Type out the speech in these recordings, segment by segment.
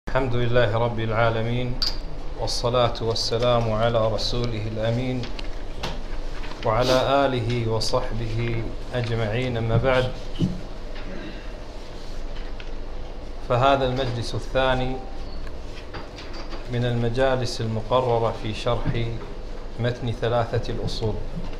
الحمد لله رب العالمين، والصلاة والسلام على رسوله الأمين وعلى آله وصحبه أجمعين. أما بعد، فهذا المجلس الثاني من المجالس المقررة في شرح متن ثلاثة الأصول،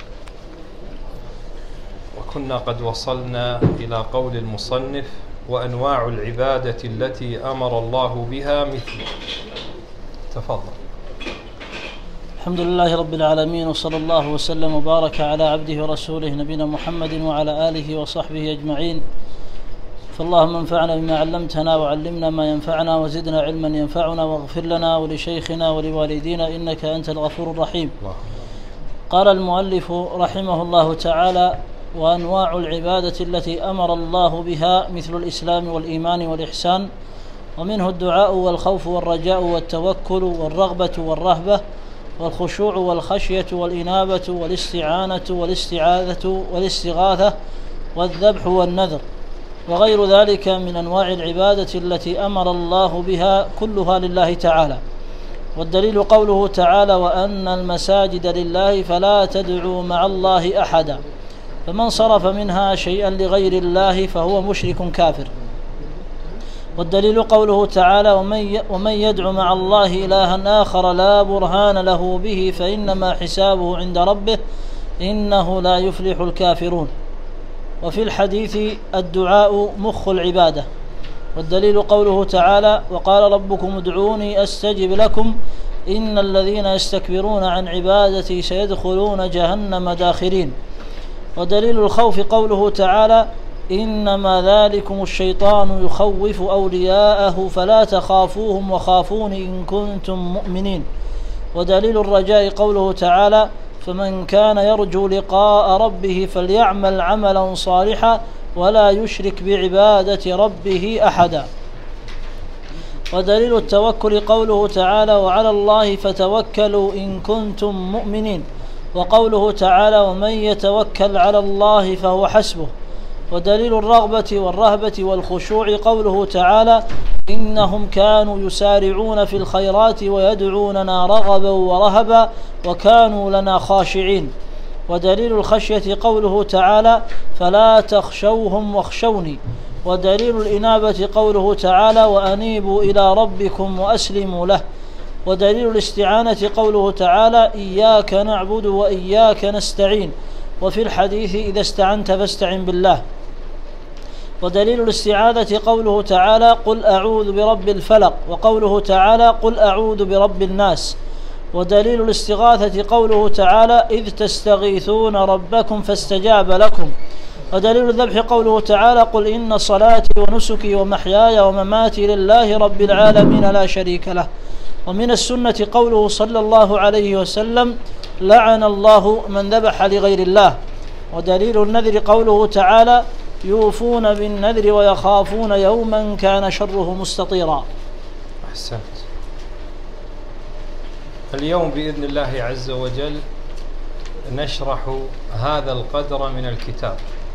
وكنا قد وصلنا إلى قول المصنف: وأنواع العبادة التي أمر الله بها مثل. تفضل. الحمد لله رب العالمين، وصلى الله وسلم وبارك على عبده ورسوله نبينا محمد وعلى آله وصحبه أجمعين. فاللهم انفعنا بما علمتنا وعلمنا ما ينفعنا وزدنا علما ينفعنا، واغفر لنا ولشيخنا ولوالدينا إنك أنت الغفور الرحيم. قال المؤلف رحمه الله تعالى: وأنواع العبادة التي أمر الله بها مثل الإسلام والإيمان والإحسان، ومنه الدعاء والخوف والرجاء والتوكل والرغبة والرهبة والخشوع والخشية والإنابة والاستعانة والاستعاذة والاستغاثة والذبح والنذر، وغير ذلك من أنواع العبادة التي أمر الله بها كلها لله تعالى. والدليل قوله تعالى: وأن المساجد لله فلا تدعوا مع الله أحدا، فمن صرف منها شيئا لغير الله فهو مشرك كافر. والدليل قوله تعالى: ومن يدع مع الله إلها آخر لا برهان له به فإنما حسابه عند ربه إنه لا يفلح الكافرون. وفي الحديث: الدعاء مخ العبادة. والدليل قوله تعالى: وقال ربكم ادعوني أستجب لكم إن الذين يستكبرون عن عبادتي سيدخلون جهنم داخرين. ودليل الخوف قوله تعالى: إنما ذلكم الشيطان يخوف أولياءه فلا تخافوهم وخافون إن كنتم مؤمنين. ودليل الرجاء قوله تعالى: فمن كان يرجو لقاء ربه فليعمل عملا صالحا ولا يشرك بعبادة ربه أحدا. ودليل التوكل قوله تعالى: وعلى الله فتوكلوا إن كنتم مؤمنين. وقوله تعالى: ومن يتوكل على الله فهو حسبه. ودليل الرغبة والرهبة والخشوع قوله تعالى: إنهم كانوا يسارعون في الخيرات ويدعوننا رغبا ورهبا وكانوا لنا خاشعين. ودليل الخشية قوله تعالى: فلا تخشوهم واخشوني. ودليل الإنابة قوله تعالى: وأنيبوا إلى ربكم وأسلموا له. ودليل الاستعانة قوله تعالى: إياك نعبد وإياك نستعين. وفي الحديث: إذا استعنت فاستعن بالله. ودليل الاستعاذة قوله تعالى: قل أعوذ برب الفلق. وقوله تعالى: قل أعوذ برب الناس. ودليل الاستغاثة قوله تعالى: إذ تستغيثون ربكم فاستجاب لكم. ودليل الذبح قوله تعالى: قل إن صلاتي ونسكي ومحياي ومماتي لله رب العالمين لا شريك له. ومن السنة قوله صلى الله عليه وسلم: لعن الله من ذبح لغير الله. ودليل النذر قوله تعالى: يوفون بالنذر ويخافون يوما كان شره مستطيرا. أحسنت. اليوم بإذن الله عز وجل نشرح هذا القدر من الكتاب،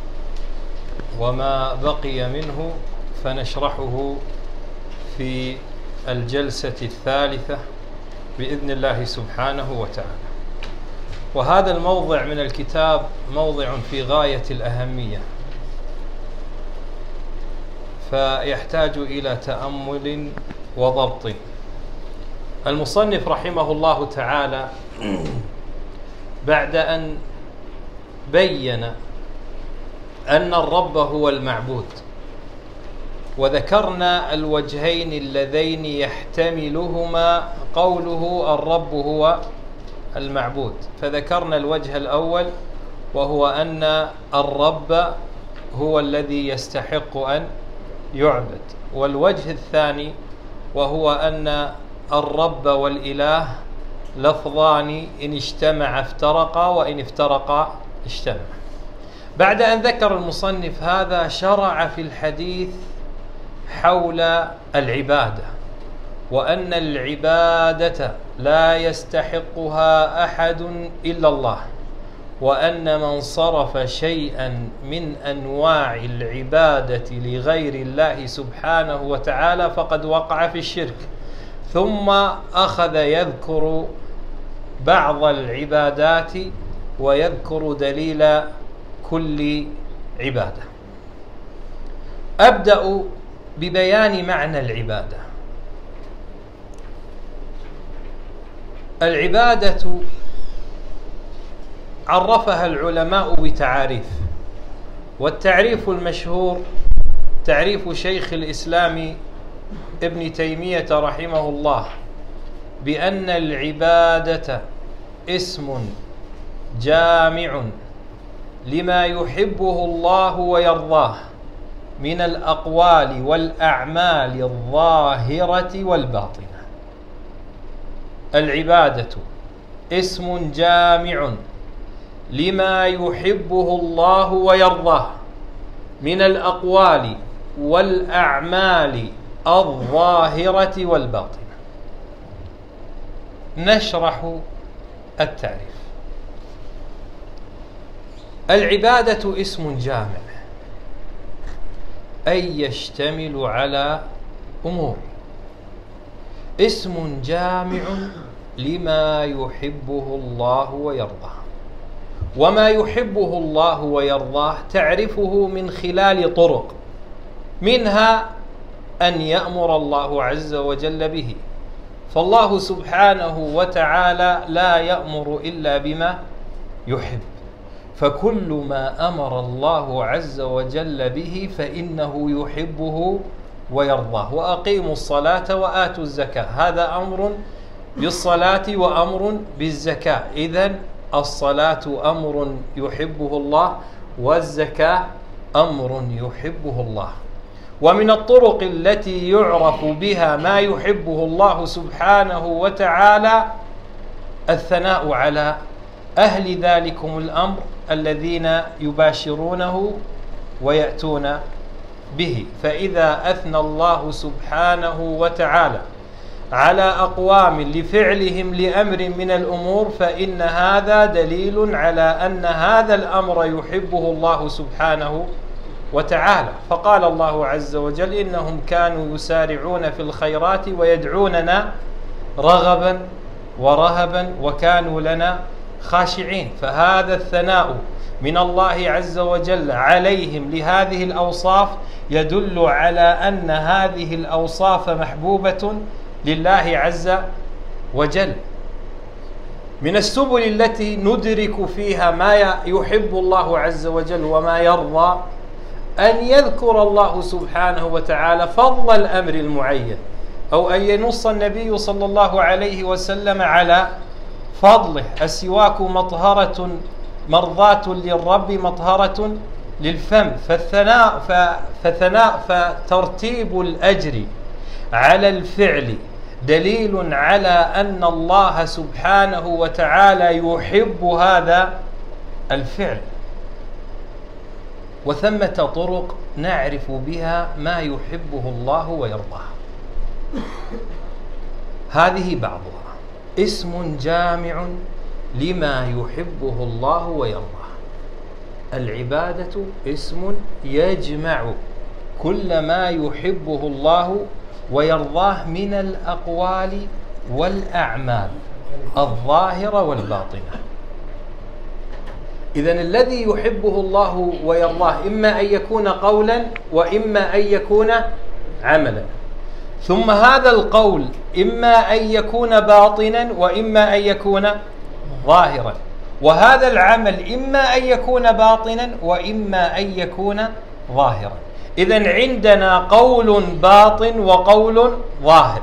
وما بقي منه فنشرحه في الجلسة الثالثة بإذن الله سبحانه وتعالى. وهذا الموضع من الكتاب موضع في غاية الأهمية، فيحتاج إلى تأمل وضبط. المصنف رحمه الله تعالى بعد أن بين أن الرب هو المعبود، وذكرنا الوجهين اللذين يحتملهما قوله الرب هو المعبود، فذكرنا الوجه الأول وهو أن الرب هو الذي يستحق أن يعبد، والوجه الثاني وهو أن الرب والإله لفظان إن اجتمع افترقا وإن افترقا اجتمع. بعد أن ذكر المصنف هذا شرع في الحديث حول العبادة، وأن العبادة لا يستحقها أحد إلا الله، وأن من صرف شيئا من أنواع العبادة لغير الله سبحانه وتعالى فقد وقع في الشرك. ثم أخذ يذكر بعض العبادات ويذكر دليل كل عبادة. أبدأ ببيان معنى العبادة. العبادة عرفها العلماء بتعاريف، والتعريف المشهور تعريف شيخ الإسلام ابن تيمية رحمه الله بأن العبادة اسم جامع لما يحبه الله ويرضاه من الأقوال والأعمال الظاهرة والباطنة. العبادة اسم جامع لما يحبه الله ويرضاه من الأقوال والأعمال الظاهرة والباطنة. نشرح التعريف. العبادة اسم جامع أي يشتمل على أمور، اسم جامع لما يحبه الله ويرضاه. وما يحبه الله ويرضاه تعرفه من خلال طرق، منها أن يأمر الله عز وجل به، فالله سبحانه وتعالى لا يأمر إلا بما يحب، فكل ما أمر الله عز وجل به فإنه يحبه ويرضاه. وأقيموا الصلاة وآتوا الزكاة، هذا أمر بالصلاة وأمر بالزكاة. إذن الصلاة أمر يحبه الله، والزكاة أمر يحبه الله. ومن الطرق التي يعرف بها ما يحبه الله سبحانه وتعالى الثناء على أهل ذلكم الأمر الذين يباشرونه ويأتون به. فإذا أثنى الله سبحانه وتعالى على أقوام لفعلهم لأمر من الأمور فإن هذا دليل على أن هذا الأمر يحبه الله سبحانه وتعالى. فقال الله عز وجل: إنهم كانوا يسارعون في الخيرات ويدعوننا رغبا ورهبا وكانوا لنا خاشعين. فهذا الثناء من الله عز وجل عليهم لهذه الأوصاف يدل على أن هذه الأوصاف محبوبة لله عز وجل. من السبل التي ندرك فيها ما يحب الله عز وجل وما يرضى أن يذكر الله سبحانه وتعالى فضل الأمر المعين، أو أن ينص النبي صلى الله عليه وسلم على فضله. السواك مطهرة مرضاة للرب مطهرة للفم. فترتيب الأجر على الفعل دليل على أن الله سبحانه وتعالى يحب هذا الفعل. وثمة طرق نعرف بها ما يحبه الله ويرضاه، هذه بعضها. اسم جامع لما يحبه الله ويرضاه. العبادة اسم يجمع كل ما يحبه الله ويرضاه من الأقوال والأعمال الظاهرة والباطنة. إذن الذي يحبه الله ويرضاه إما أن يكون قولا وإما أن يكون عملا. ثم هذا القول إما أن يكون باطنا وإما أن يكون ظاهرا، وهذا العمل إما أن يكون باطنا وإما أن يكون ظاهرا. إذن عندنا قول باطن وقول ظاهر،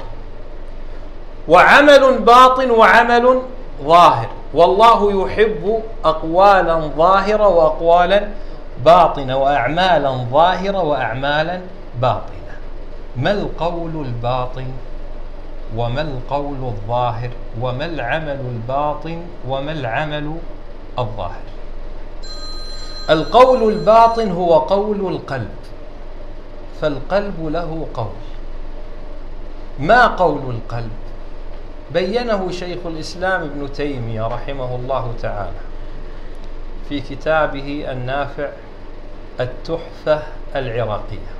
وعمل باطن وعمل ظاهر. والله يحب أقوالا ظاهرة وأقوالا باطنة، وأعمالا ظاهرة وأعمالا باطنة. ما القول الباطن وما القول الظاهر وما العمل الباطن وما العمل الظاهر؟ القول الباطن هو قول القلب، فالقلب له قول. ما قول القلب؟ بينه شيخ الإسلام ابن تيمية رحمه الله تعالى. في كتابه النافع التحفة العراقية،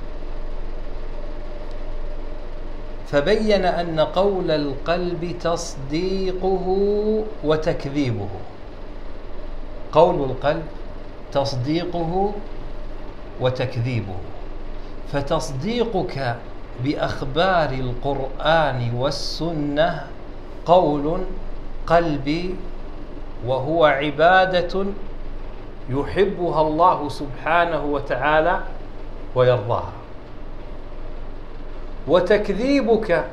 فبين أن قول القلب تصديقه وتكذيبه. قول القلب تصديقه وتكذيبه، فتصديقك بأخبار القرآن والسنة قول قلبي، وهو عبادة يحبها الله سبحانه وتعالى ويرضاها. وتكذيبك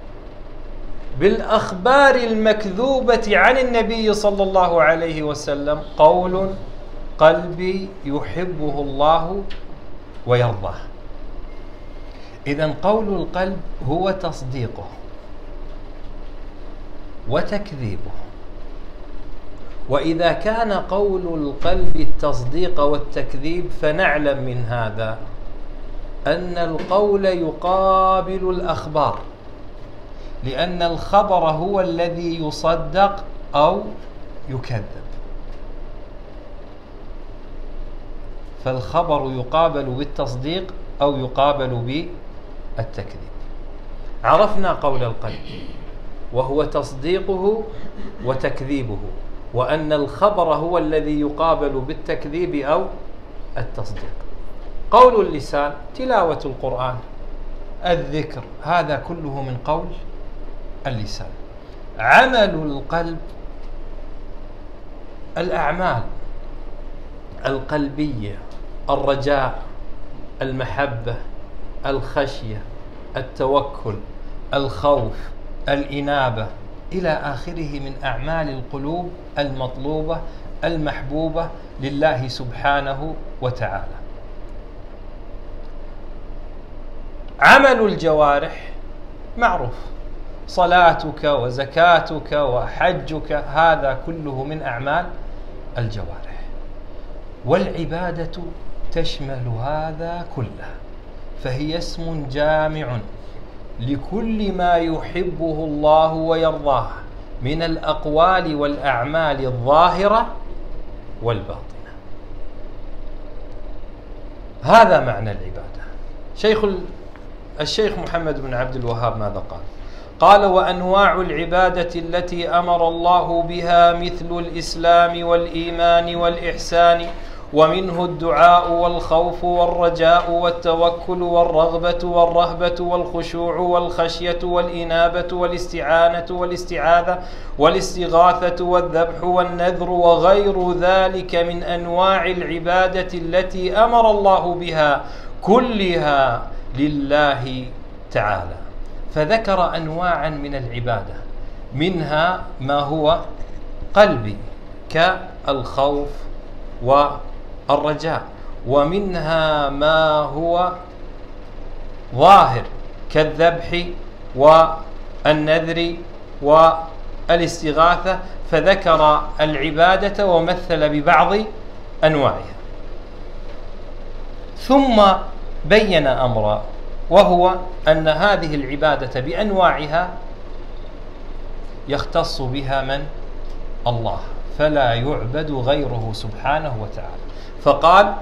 بالأخبار المكذوبة عن النبي صلى الله عليه وسلم قول قلبي يحبه الله ويرضاه. إذن قول القلب هو تصديقه وتكذيبه. وإذا كان قول القلب التصديق والتكذيب، فنعلم من هذا أن القول يقابل الأخبار، لأن الخبر هو الذي يصدق أو يكذب، فالخبر يقابل بالتصديق أو يقابل بالتكذيب. عرفنا قول القلب وهو تصديقه وتكذيبه، وأن الخبر هو الذي يقابل بالتكذيب أو التصديق. قول اللسان تلاوة القرآن، الذكر، هذا كله من قول اللسان. عمل القلب الأعمال القلبية، الرجاء، المحبة، الخشية، التوكل، الخوف، الإنابة، إلى آخره من أعمال القلوب المطلوبة المحبوبة لله سبحانه وتعالى. عمل الجوارح معروف، صلاتك وزكاتك وحجك، هذا كله من أعمال الجوارح. والعبادة تشمل هذا كله، فهي اسم جامع لكل ما يحبه الله ويرضاه من الأقوال والأعمال الظاهرة والباطنة. هذا معنى العبادة. الشيخ محمد بن عبد الوهاب ماذا قال؟ قال: وأنواع العبادة التي أمر الله بها مثل الإسلام والإيمان والإحسان، ومنه الدعاء والخوف والرجاء والتوكل والرغبة والرهبة والخشوع والخشية والإنابة والاستعانة والاستعاذة والاستغاثة والذبح والنذر وغير ذلك من أنواع العبادة التي أمر الله بها كلها لله تعالى. فذكر أنواعا من العبادة، منها ما هو قلبي كالخوف والرجاء، ومنها ما هو ظاهر كالذبح والنذر والاستغاثة، فذكر العبادة ومثل ببعض أنواعها. ثم بين أمرا، وهو أن هذه العبادة بأنواعها يختص بها من؟ الله، فلا يعبد غيره سبحانه وتعالى. فقال: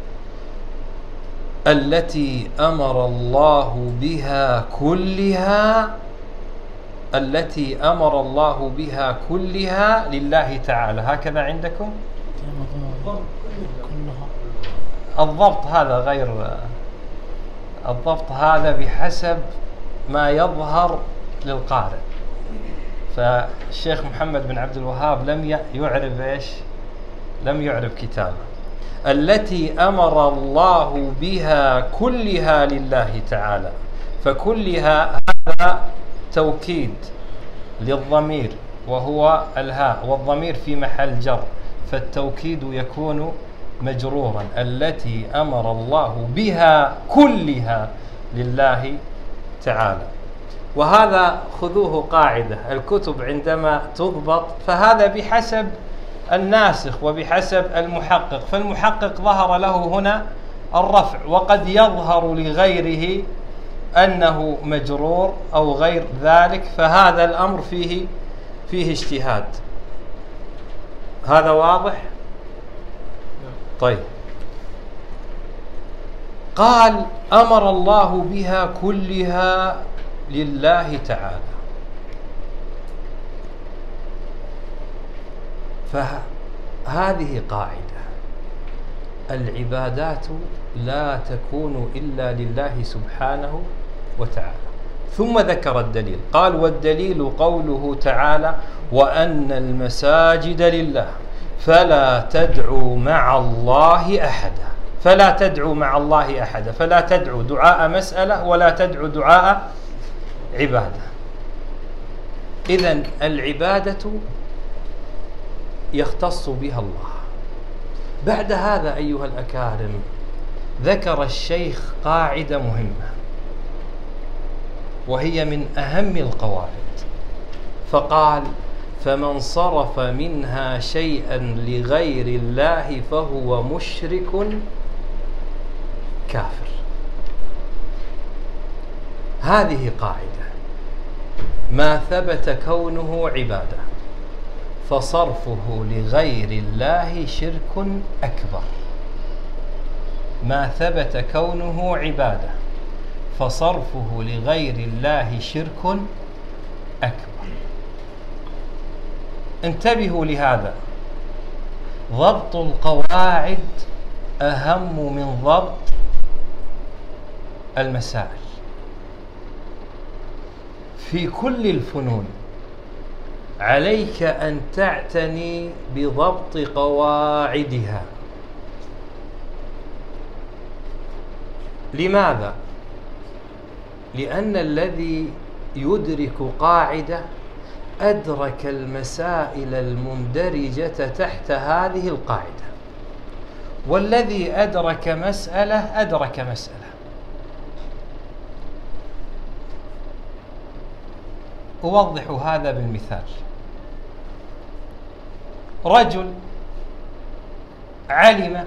التي أمر الله بها كلها، التي أمر الله بها كلها لله تعالى. هكذا عندكم الضبط، هذا غير الضبط، هذا بحسب ما يظهر للقارئ. فالشيخ محمد بن عبد الوهاب لم يعرف إيش؟ لم يعرف كتابه. التي أمر الله بها كلها لله تعالى، فكلها هذا توكيد للضمير وهو الهاء، والضمير في محل جر، فالتوكيد يكون مجرورا. التي أمر الله بها كلها لله تعالى. وهذا خذوه قاعدة، الكتب عندما تضبط فهذا بحسب الناسخ وبحسب المحقق، فالمحقق ظهر له هنا الرفع، وقد يظهر لغيره أنه مجرور أو غير ذلك، فهذا الأمر فيه اجتهاد. هذا واضح؟ طيب، قال أمر الله بها كلها لله تعالى. فهذه قاعدة: العبادات لا تكون إلا لله سبحانه وتعالى. ثم ذكر الدليل، قال: والدليل قوله تعالى: وأن المساجد لله فلا تدعوا مع الله أحدا. فلا تدعوا مع الله أحدا، فلا تدعوا دعاء مسألة ولا تدعوا دعاء عبادة. إذن العبادة يختص بها الله. بعد هذا أيها الأكارم ذكر الشيخ قاعدة مهمة، وهي من أهم القواعد، فقال: فمن صرف منها شيئا لغير الله فهو مشرك كافر. هذه قاعدة: ما ثبت كونه عبادة فصرفه لغير الله شرك أكبر. ما ثبت كونه عبادة فصرفه لغير الله شرك أكبر. انتبهوا لهذا، ضبط القواعد أهم من ضبط المسائل. في كل الفنون عليك أن تعتني بضبط قواعدها. لماذا؟ لأن الذي يدرك قاعدة أدرك المسائل المندرجة تحت هذه القاعدة، والذي أدرك مسألة أدرك مسألة. أوضح هذا بالمثال: رجل علم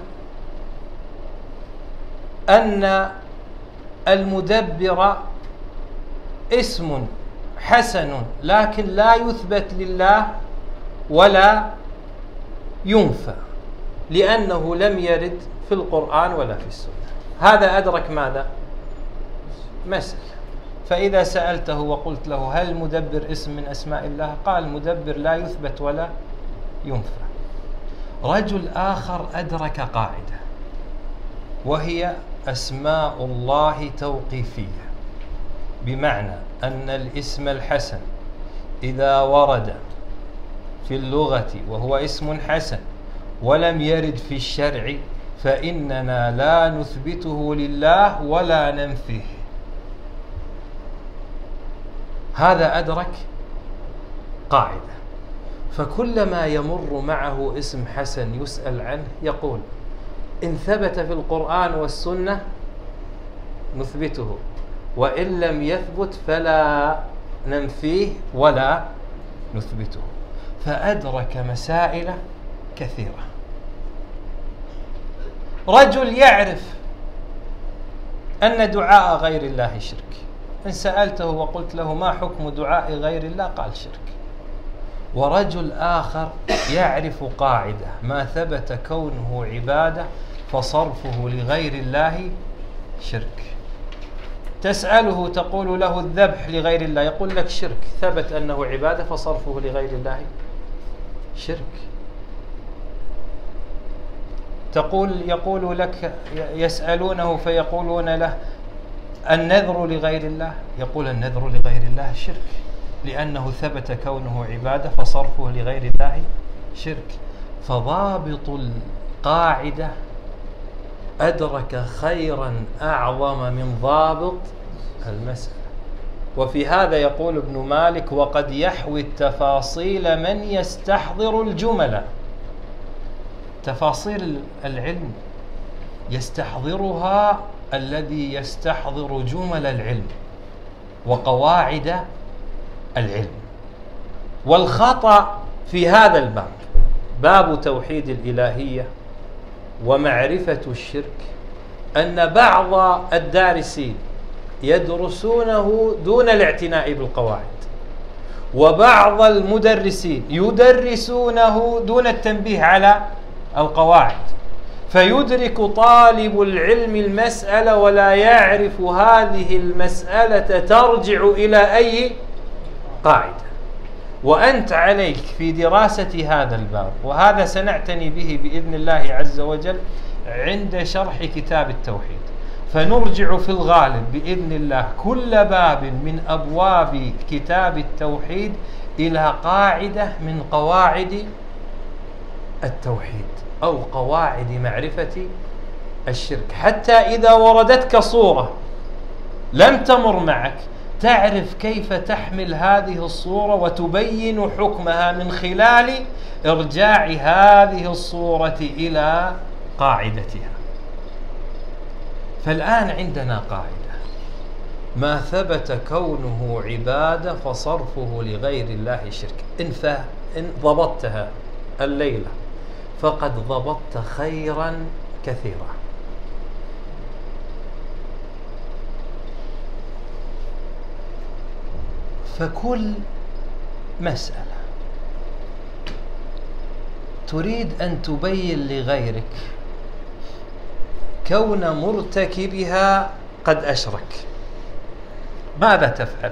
أن المدبر اسم حسن لكن لا يثبت لله ولا ينفى، لأنه لم يرد في القرآن ولا في السنة. هذا أدرك ماذا؟ مسألة. فإذا سألته وقلت له: هل مدبر اسم من أسماء الله؟ قال: مدبر لا يثبت ولا ينفى. رجل آخر أدرك قاعدة، وهي أسماء الله توقيفية، بمعنى أن الاسم الحسن إذا ورد في اللغة وهو اسم حسن ولم يرد في الشرع فإننا لا نثبته لله ولا ننفيه. هذا أدرك قاعدة. فكلما يمر معه اسم حسن يسأل عنه يقول: إن ثبت في القرآن والسنة نثبته، وإن لم يثبت فلا ننفيه ولا نثبته. فأدرك مسائل كثيرة. رجل يعرف أن دعاء غير الله شرك، إن سألته وقلت له: ما حكم دعاء غير الله؟ قال: شرك. ورجل آخر يعرف قاعدة: ما ثبت كونه عبادة فصرفه لغير الله شرك. تسأله تقول له: الذبح لغير الله، يقول لك: شرك. ثبت أنه عبادة فصرفه لغير الله شرك. يقول لك: يسألونه فيقولون له: النذر لغير الله، يقول: النذر لغير الله شرك، لأنه ثبت كونه عبادة فصرفه لغير الله شرك. فضابط القاعدة أدرك خيرا أعظم من ضابط المسألة. وفي هذا يقول ابن مالك: وقد يحوي التفاصيل من يستحضر الجمل. تفاصيل العلم يستحضرها الذي يستحضر جمل العلم وقواعد العلم. والخطأ في هذا الباب، باب توحيد الإلهية ومعرفة الشرك، أن بعض الدارسين يدرسونه دون الاعتناء بالقواعد، وبعض المدرسين يدرسونه دون التنبيه على القواعد. فيدرك طالب العلم المسألة ولا يعرف هذه المسألة ترجع إلى أي قاعدة. وأنت عليك في دراسة هذا الباب، وهذا سنعتني به بإذن الله عز وجل عند شرح كتاب التوحيد، فنرجع في الغالب بإذن الله كل باب من أبواب كتاب التوحيد إلى قاعدة من قواعد التوحيد أو قواعد معرفة الشرك، حتى إذا وردتك صورة لم تمر معك تعرف كيف تحمل هذه الصورة وتبين حكمها من خلال إرجاع هذه الصورة إلى قاعدتها. فالآن عندنا قاعدة: ما ثبت كونه عبادة فصرفه لغير الله شرك. إن ضبطتها الليلة فقد ضبطت خيرا كثيرا. فكل مسألة تريد أن تبين لغيرك كون مرتكبها قد أشرك، ماذا تفعل؟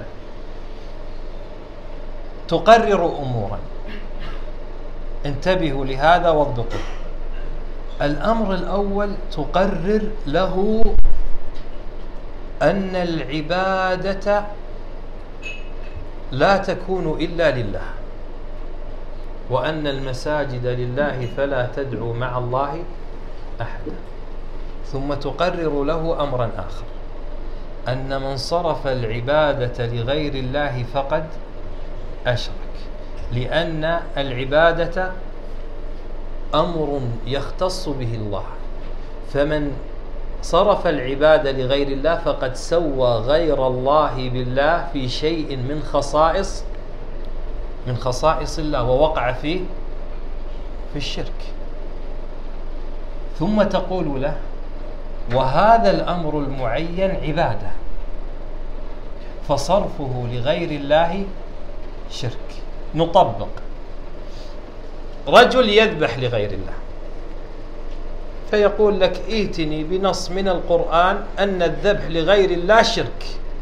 تقرر أمورا، انتبهوا لهذا واضبطوا. الأمر الأول تقرر له أن العبادة لا تكون إلا لله، وأن المساجد لله فلا تدعوا مع الله أحدا. ثم تقرر له أمرا آخر، أن من صرف العبادة لغير الله فقد أشرك، لأن العبادة أمر يختص به الله، فمن صرف العبادة لغير الله فقد سوى غير الله بالله في شيء من خصائص الله ووقع في الشرك. ثم تقول له: وهذا الأمر المعين عبادة فصرفه لغير الله شرك. نطبق: رجل يذبح لغير الله، فيقول لك: ائتني بنص من القرآن أن الذبح لغير الله شرك.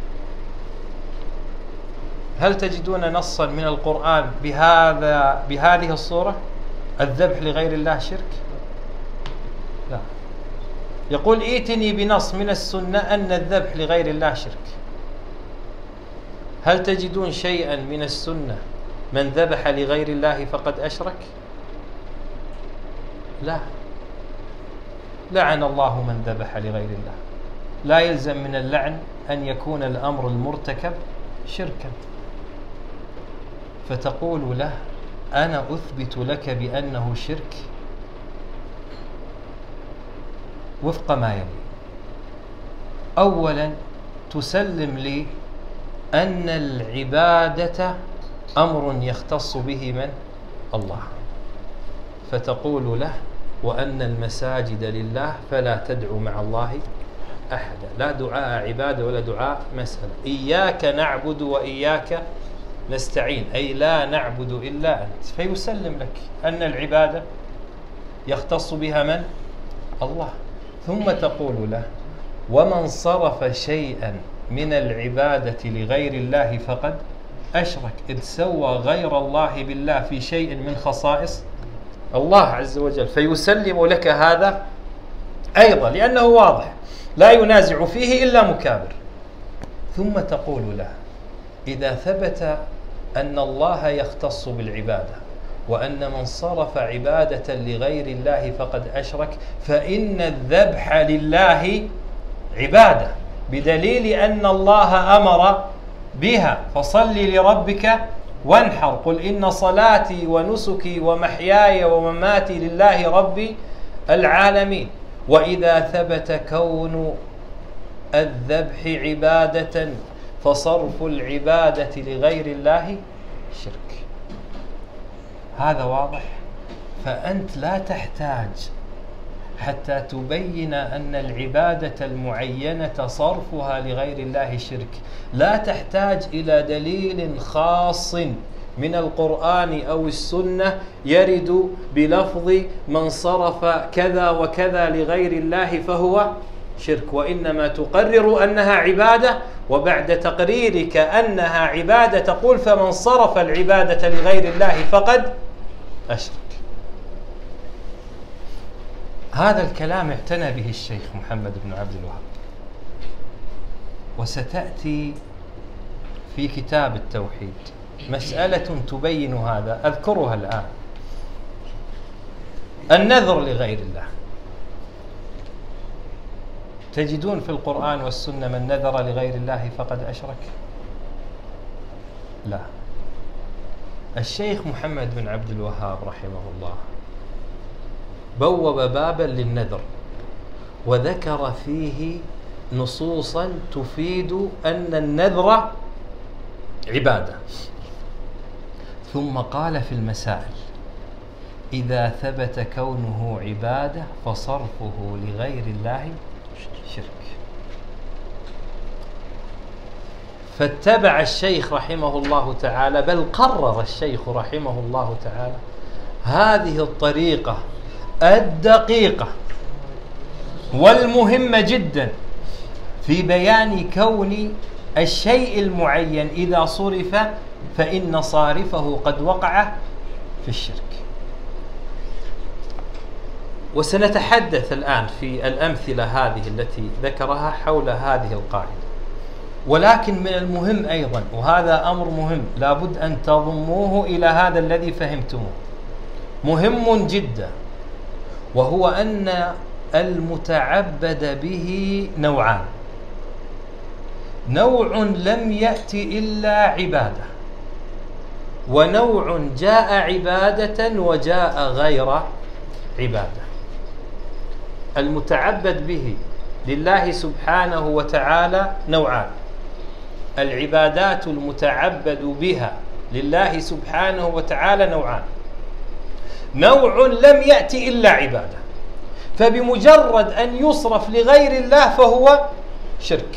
هل تجدون نصا من القرآن بهذه الصورة؟ الذبح لغير الله شرك؟ لا. يقول: ائتني بنص من السنة أن الذبح لغير الله شرك. هل تجدون شيئا من السنة من ذبح لغير الله فقد أشرك؟ لا. لعن الله من ذبح لغير الله. لا يلزم من اللعن أن يكون الأمر المرتكب شركا. فتقول له: أنا أثبت لك بأنه شرك وفق ما يلي. أولا تسلم لي أن العبادة أمر يختص به من؟ الله. فتقول له: وأن المساجد لله فلا تدعو مع الله أحدا. لا دعاء عبادة ولا دعاء مسألة. إياك نعبد وإياك نستعين، أي لا نعبد إلا أنت. فيسلم لك أن العبادة يختص بها من؟ الله. ثم تقول له: ومن صرف شيئا من العبادة لغير الله فقد أشرك، إذ سوى غير الله بالله في شيء من خصائص الله عز وجل. فيسلم لك هذا أيضا لأنه واضح لا ينازع فيه إلا مكابر. ثم تقول له: إذا ثبت أن الله يختص بالعبادة وأن من صرف عبادة لغير الله فقد أشرك، فإن الذبح لله عبادة، بدليل أن الله أمر بها: فصل لربك وانحر، قل إن صلاتي ونسكي ومحياي ومماتي لله رب العالمين. وإذا ثبت كون الذبح عبادة فصرف العبادة لغير الله شرك. هذا واضح. فأنت لا تحتاج حتى تبين أن العبادة المعينة صرفها لغير الله شرك، لا تحتاج إلى دليل خاص من القرآن أو السنة يرد بلفظ من صرف كذا وكذا لغير الله فهو شرك، وإنما تقرر أنها عبادة، وبعد تقريرك أنها عبادة تقول فمن صرف العبادة لغير الله فقد أشرك. هذا الكلام اعتنى به الشيخ محمد بن عبد الوهاب، وستأتي في كتاب التوحيد مسألة تبين هذا أذكرها الآن. النذر لغير الله، تجدون في القرآن والسنة من نذر لغير الله فقد أشرك؟ لا. الشيخ محمد بن عبد الوهاب رحمه الله بوب بابا للنذر وذكر فيه نصوصا تفيد أن النذر عبادة، ثم قال في المسائل إذا ثبت كونه عبادة فصرفه لغير الله شرك. فاتبع الشيخ رحمه الله تعالى، بل قرر الشيخ رحمه الله تعالى هذه الطريقة الدقيقة والمهمة جدا في بيان كون الشيء المعين إذا صرف فإن صارفه قد وقع في الشرك. وسنتحدث الآن في الأمثلة هذه التي ذكرها حول هذه القاعدة، ولكن من المهم أيضا، وهذا أمر مهم لابد أن تضموه إلى هذا الذي فهمتموه، مهم جدا، وهو أن المتعبد به نوعان: نوع لم يأت إلا عبادة، ونوع جاء عبادة وجاء غير عبادة. المتعبد به لله سبحانه وتعالى نوعان: العبادات المتعبد بها لله سبحانه وتعالى نوعان، نوع لم يأتي إلا عبادة، فبمجرد أن يصرف لغير الله فهو شرك،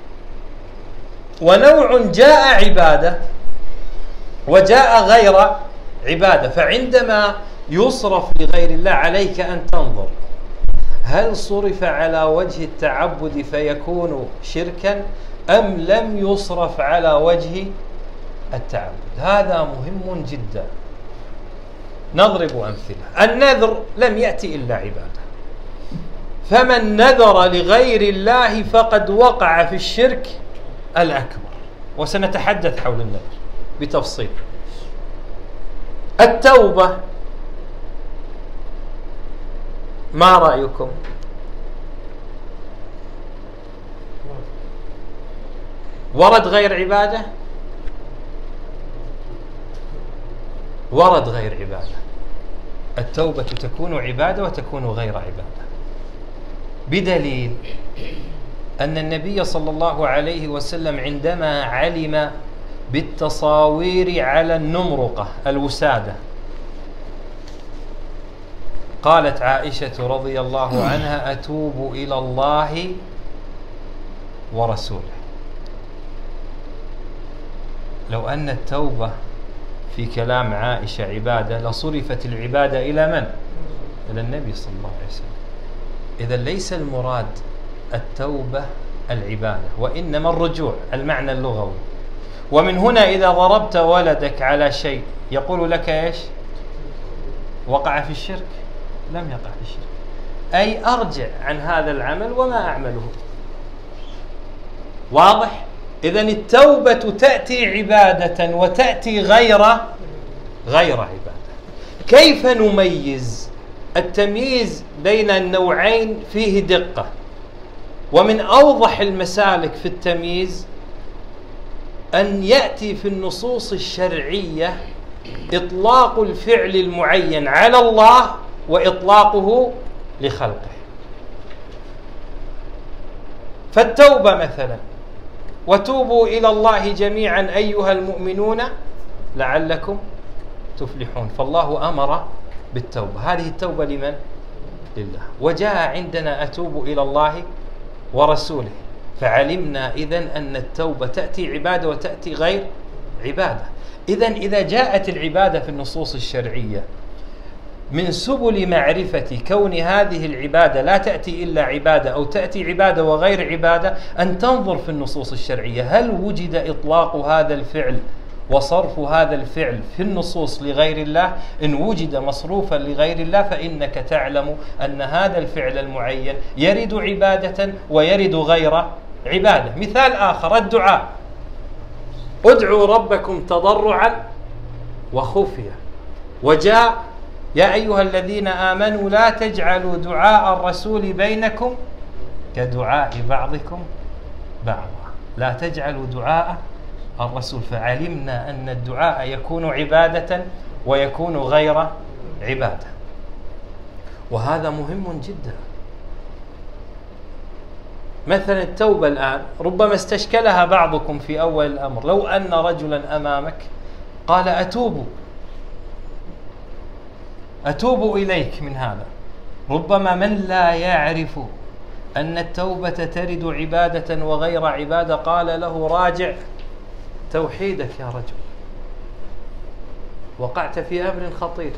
ونوع جاء عبادة وجاء غير عبادة. فعندما يصرف لغير الله عليك أن تنظر هل صرف على وجه التعبد فيكون شركا أم لم يصرف على وجه التعبد. هذا مهم جدا. نضرب أمثلة. النذر لم يأتي إلا عبادة، فمن نذر لغير الله فقد وقع في الشرك الأكبر، وسنتحدث حول النذر بتفصيل. التوبة ما رأيكم؟ ورد غير عبادة؟ ورد غير عبادة. التوبة تكون عبادة وتكون غير عبادة، بدليل أن النبي صلى الله عليه وسلم عندما علم بالتصاوير على النمرقة الوسادة قالت عائشة رضي الله عنها: أتوب إلى الله ورسوله. لو أن التوبة في كلام عائشة عبادة لصرفت العبادة إلى من؟ إلى النبي صلى الله عليه وسلم. إذا ليس المراد التوبة العبادة، وإنما الرجوع المعنى اللغوي. ومن هنا إذا ضربت ولدك على شيء يقول لك إيش؟ وقع في الشرك؟ لم يقع في الشرك، أي أرجع عن هذا العمل وما أعمله. واضح؟ إذن التوبة تأتي عبادة وتأتي غير عبادة. كيف نميز؟ التمييز بين النوعين فيه دقة، ومن أوضح المسالك في التمييز أن يأتي في النصوص الشرعية إطلاق الفعل المعين على الله وإطلاقه لخلقه. فالتوبة مثلا: وتوبوا إلى الله جميعا أيها المؤمنون لعلكم تفلحون. فالله أمر بالتوبة، هذه التوبة لمن؟ لله. وجاء عندنا أتوب إلى الله ورسوله، فعلمنا إذن أن التوبة تأتي عبادة وتأتي غير عبادة. إذن إذا جاءت العبادة في النصوص الشرعية من سبل معرفة كون هذه العبادة لا تأتي إلا عبادة أو تأتي عبادة وغير عبادة، أن تنظر في النصوص الشرعية هل وجد إطلاق هذا الفعل وصرف هذا الفعل في النصوص لغير الله. إن وجد مصروفا لغير الله فإنك تعلم أن هذا الفعل المعين يرد عبادة ويرد غير عبادة. مثال آخر الدعاء، ادعوا ربكم تضرعا وخفيا، وجاء يا أيها الذين آمنوا لا تجعلوا دعاء الرسول بينكم كدعاء بعضكم بعضا، لا تجعلوا دعاء الرسول. فعلمنا أن الدعاء يكون عبادة ويكون غير عبادة، وهذا مهم جدا. مثلا التوبة الآن ربما استشكلها بعضكم في أول الأمر، لو أن رجلا أمامك قال أتوب إليك من هذا، ربما من لا يعرف أن التوبة ترد عبادة وغير عبادة قال له راجع توحيدك يا رجل، وقعت في أمر خطير.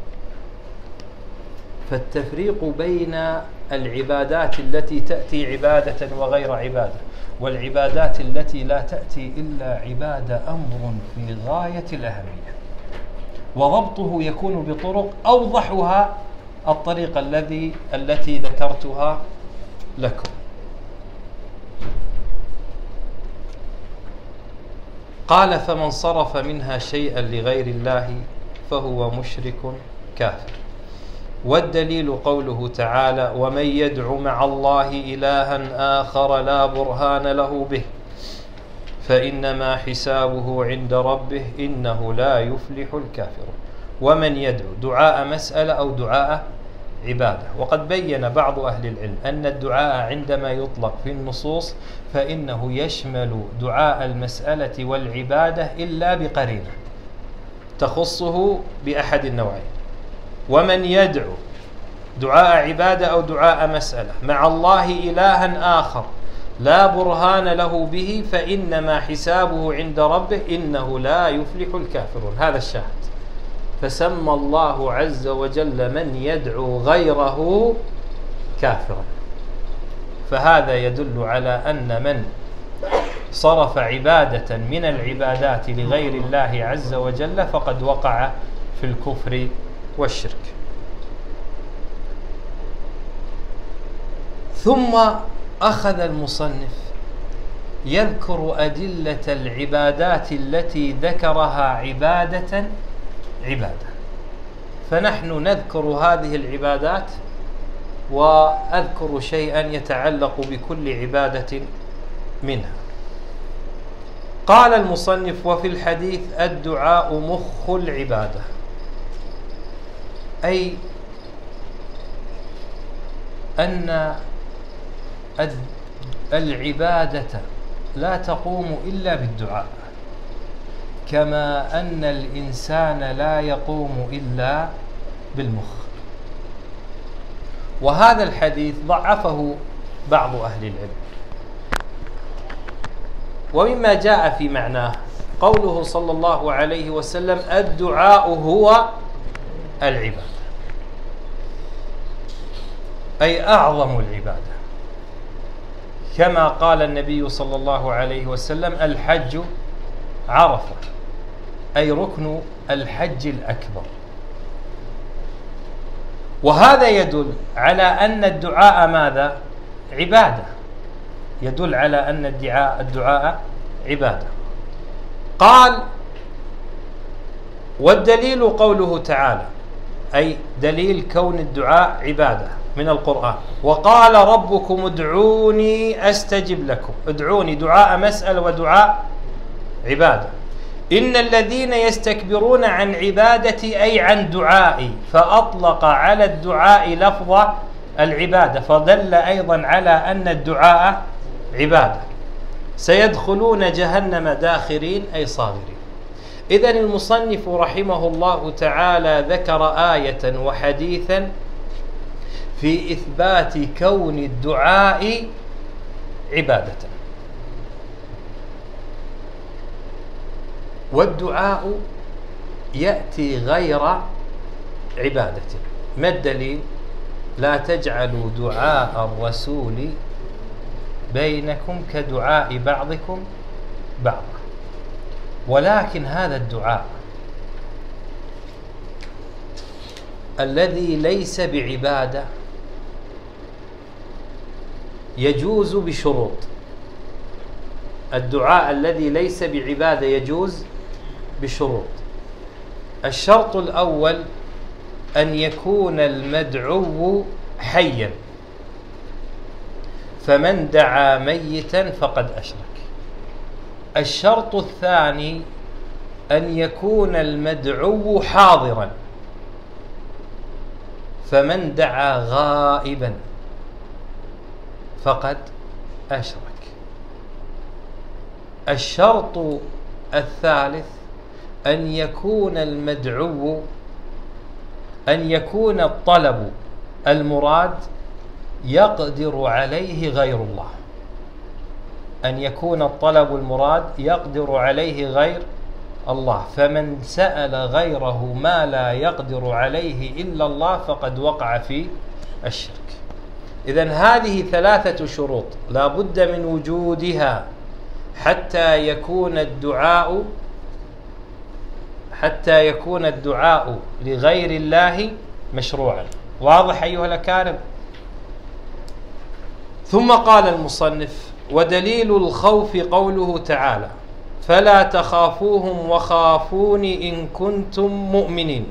فالتفريق بين العبادات التي تأتي عبادة وغير عبادة والعبادات التي لا تأتي إلا عبادة أمر في غاية الأهمية، وضبطه يكون بطرق أوضحها الطريقة التي ذكرتها لكم. قال فمن صرف منها شيئا لغير الله فهو مشرك كافر. والدليل قوله تعالى ومن يدع مع الله إلها آخر لا برهان له به فإنما حسابه عند ربه إنه لا يفلح الكافرون. ومن يدعو دعاء مسألة أو دعاء عبادة. وقد بين بعض أهل العلم أن الدعاء عندما يطلق في النصوص فإنه يشمل دعاء المسألة والعبادة إلا بقرينة تخصه بأحد النوعين. ومن يدعو دعاء عبادة أو دعاء مسألة مع الله إلها آخر لا برهان له به فإنما حسابه عند ربه إنه لا يفلح الكافرون. هذا الشاهد. فسمى الله عز وجل من يدعو غيره كافرا. فهذا يدل على أن من صرف عبادة من العبادات لغير الله عز وجل فقد وقع في الكفر والشرك. ثم أخذ المصنف يذكر أدلة العبادات التي ذكرها عبادة. فنحن نذكر هذه العبادات وأذكر شيئا يتعلق بكل عبادة منها. قال المصنف وفي الحديث الدعاء مخ العبادة، أي أن العبادة لا تقوم إلا بالدعاء، كما أن الإنسان لا يقوم إلا بالمخ. وهذا الحديث ضعفه بعض أهل العلم. ومما جاء في معناه قوله صلى الله عليه وسلم الدعاء هو العبادة، أي أعظم العبادة، كما قال النبي صلى الله عليه وسلم الحج عرفة، أي ركن الحج الأكبر. وهذا يدل على أن الدعاء ماذا؟ عبادة. يدل على أن الدعاء عبادة. قال والدليل قوله تعالى، أي دليل كون الدعاء عبادة من القرآن. وقال ربكم ادعوني أستجب لكم. ادعوني دعاء مسألة ودعاء عبادة. إن الذين يستكبرون عن عبادتي أي عن دعائي، فأطلق على الدعاء لفظ العبادة، فدل أيضا على أن الدعاء عبادة. سيدخلون جهنم داخرين أي صاغرين. إذن المصنف رحمه الله تعالى ذكر آية وحديثا في إثبات كون الدعاء عبادة. والدعاء يأتي غير عبادة. ما الدليل؟ لا تجعلوا دعاء الرسول بينكم كدعاء بعضكم بعضا. ولكن هذا الدعاء الذي ليس بعبادة يجوز بشروط. الدعاء الذي ليس بعبادة يجوز بشروط. الشرط الأول أن يكون المدعو حيا، فمن دعا ميتا فقد أشرك. الشرط الثاني أن يكون المدعو حاضرا، فمن دعا غائبا فقد أشرك. الشرط الثالث أن يكون المدعو، أن يكون الطلب المراد يقدر عليه غير الله، أن يكون الطلب المراد يقدر عليه غير الله. فمن سأل غيره ما لا يقدر عليه إلا الله فقد وقع في الشرك. إذن هذه ثلاثة شروط لا بد من وجودها حتى يكون الدعاء لغير الله مشروعا. واضح أيها الأكارم؟ ثم قال المصنف: ودليل الخوف قوله تعالى: فلا تخافوهم وخافوني إن كنتم مؤمنين.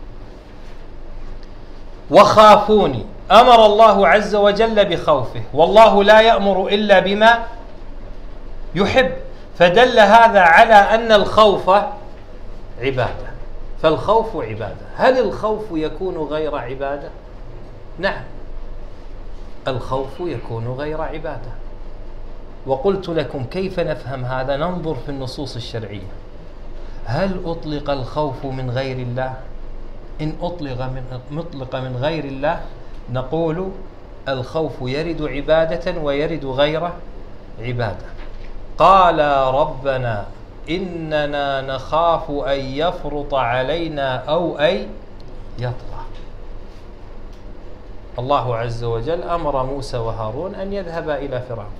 وخافوني، أمر الله عز وجل بخوفه، والله لا يأمر إلا بما يحب، فدل هذا على أن الخوف عبادة. فالخوف عبادة. هل الخوف يكون غير عبادة؟ نعم، الخوف يكون غير عبادة. وقلت لكم كيف نفهم هذا؟ ننظر في النصوص الشرعية. هل أطلق الخوف من غير الله؟ إن مطلق من غير الله نقول الخوف يرد عبادة ويرد غير عبادة. قال ربنا إننا نخاف أن يفرط علينا أو أن يطغى. الله عز وجل أمر موسى وهارون أن يذهبا إلى فرعون،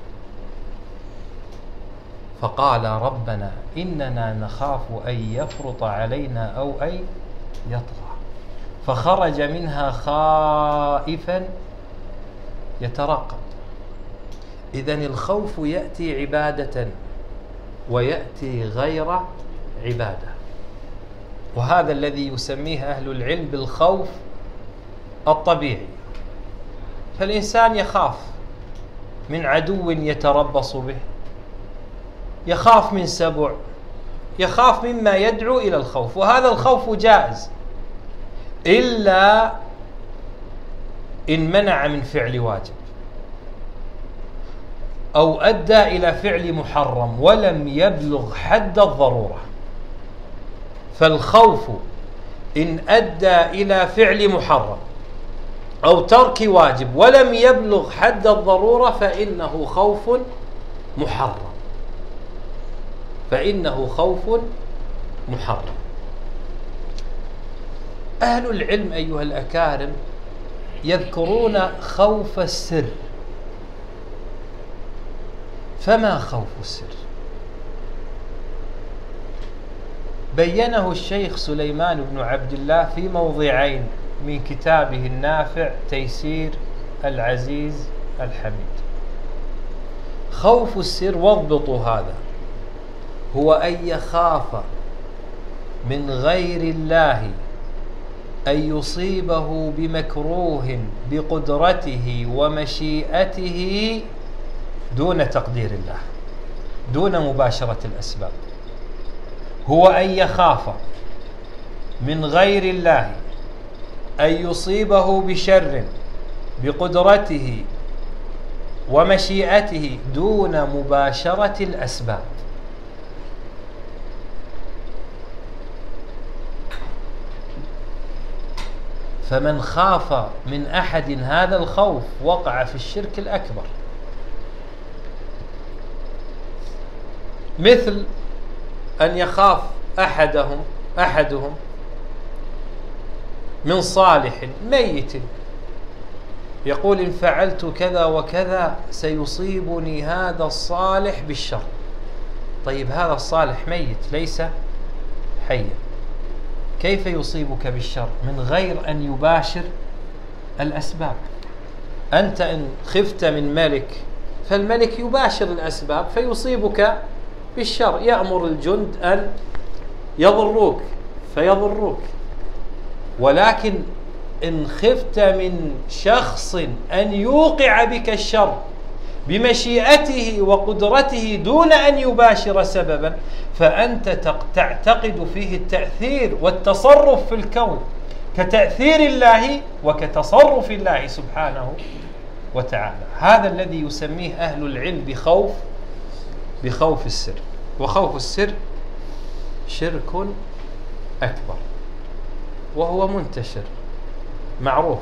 فقال ربنا إننا نخاف أن يفرط علينا أو أن يطغى، فخرج منها خائفا يترقب. إذن الخوف يأتي عبادة ويأتي غير عبادة، وهذا الذي يسميه أهل العلم بالخوف الطبيعي. فالإنسان يخاف من عدو يتربص به، يخاف من سبع، يخاف مما يدعو إلى الخوف، وهذا الخوف جائز إلا إن منع من فعل واجب أو أدى إلى فعل محرم ولم يبلغ حد الضرورة. فالخوف إن أدى إلى فعل محرم أو ترك واجب ولم يبلغ حد الضرورة فإنه خوف محرم، فإنه خوف محرم. أهل العلم أيها الأكارم يذكرون خوف السر. فما خوف السر؟ بينه الشيخ سليمان بن عبد الله في موضعين من كتابه النافع تيسير العزيز الحميد. خوف السر، واضبطوا هذا، هو أن يخاف من غير الله أن يصيبه بمكروه بقدرته ومشيئته دون تقدير الله، دون مباشرة الأسباب. هو أن يخاف من غير الله أن يصيبه بشر بقدرته ومشيئته دون مباشرة الأسباب. فمن خاف من أحد هذا الخوف وقع في الشرك الأكبر. مثل أن يخاف أحدهم من صالح ميت يقول إن فعلت كذا وكذا سيصيبني هذا الصالح بالشر. طيب هذا الصالح ميت ليس حيا، كيف يصيبك بالشر من غير أن يباشر الأسباب؟ أنت إن خفت من ملك فالملك يباشر الأسباب فيصيبك بالشر، يأمر الجند أن يضروك فيضروك. ولكن إن خفت من شخص أن يوقع بك الشر بمشيئته وقدرته دون أن يباشر سببا، فأنت تعتقد فيه التأثير والتصرف في الكون كتأثير الله وكتصرف الله سبحانه وتعالى. هذا الذي يسميه أهل العلم بخوف السر. وخوف السر شرك أكبر، وهو منتشر معروف،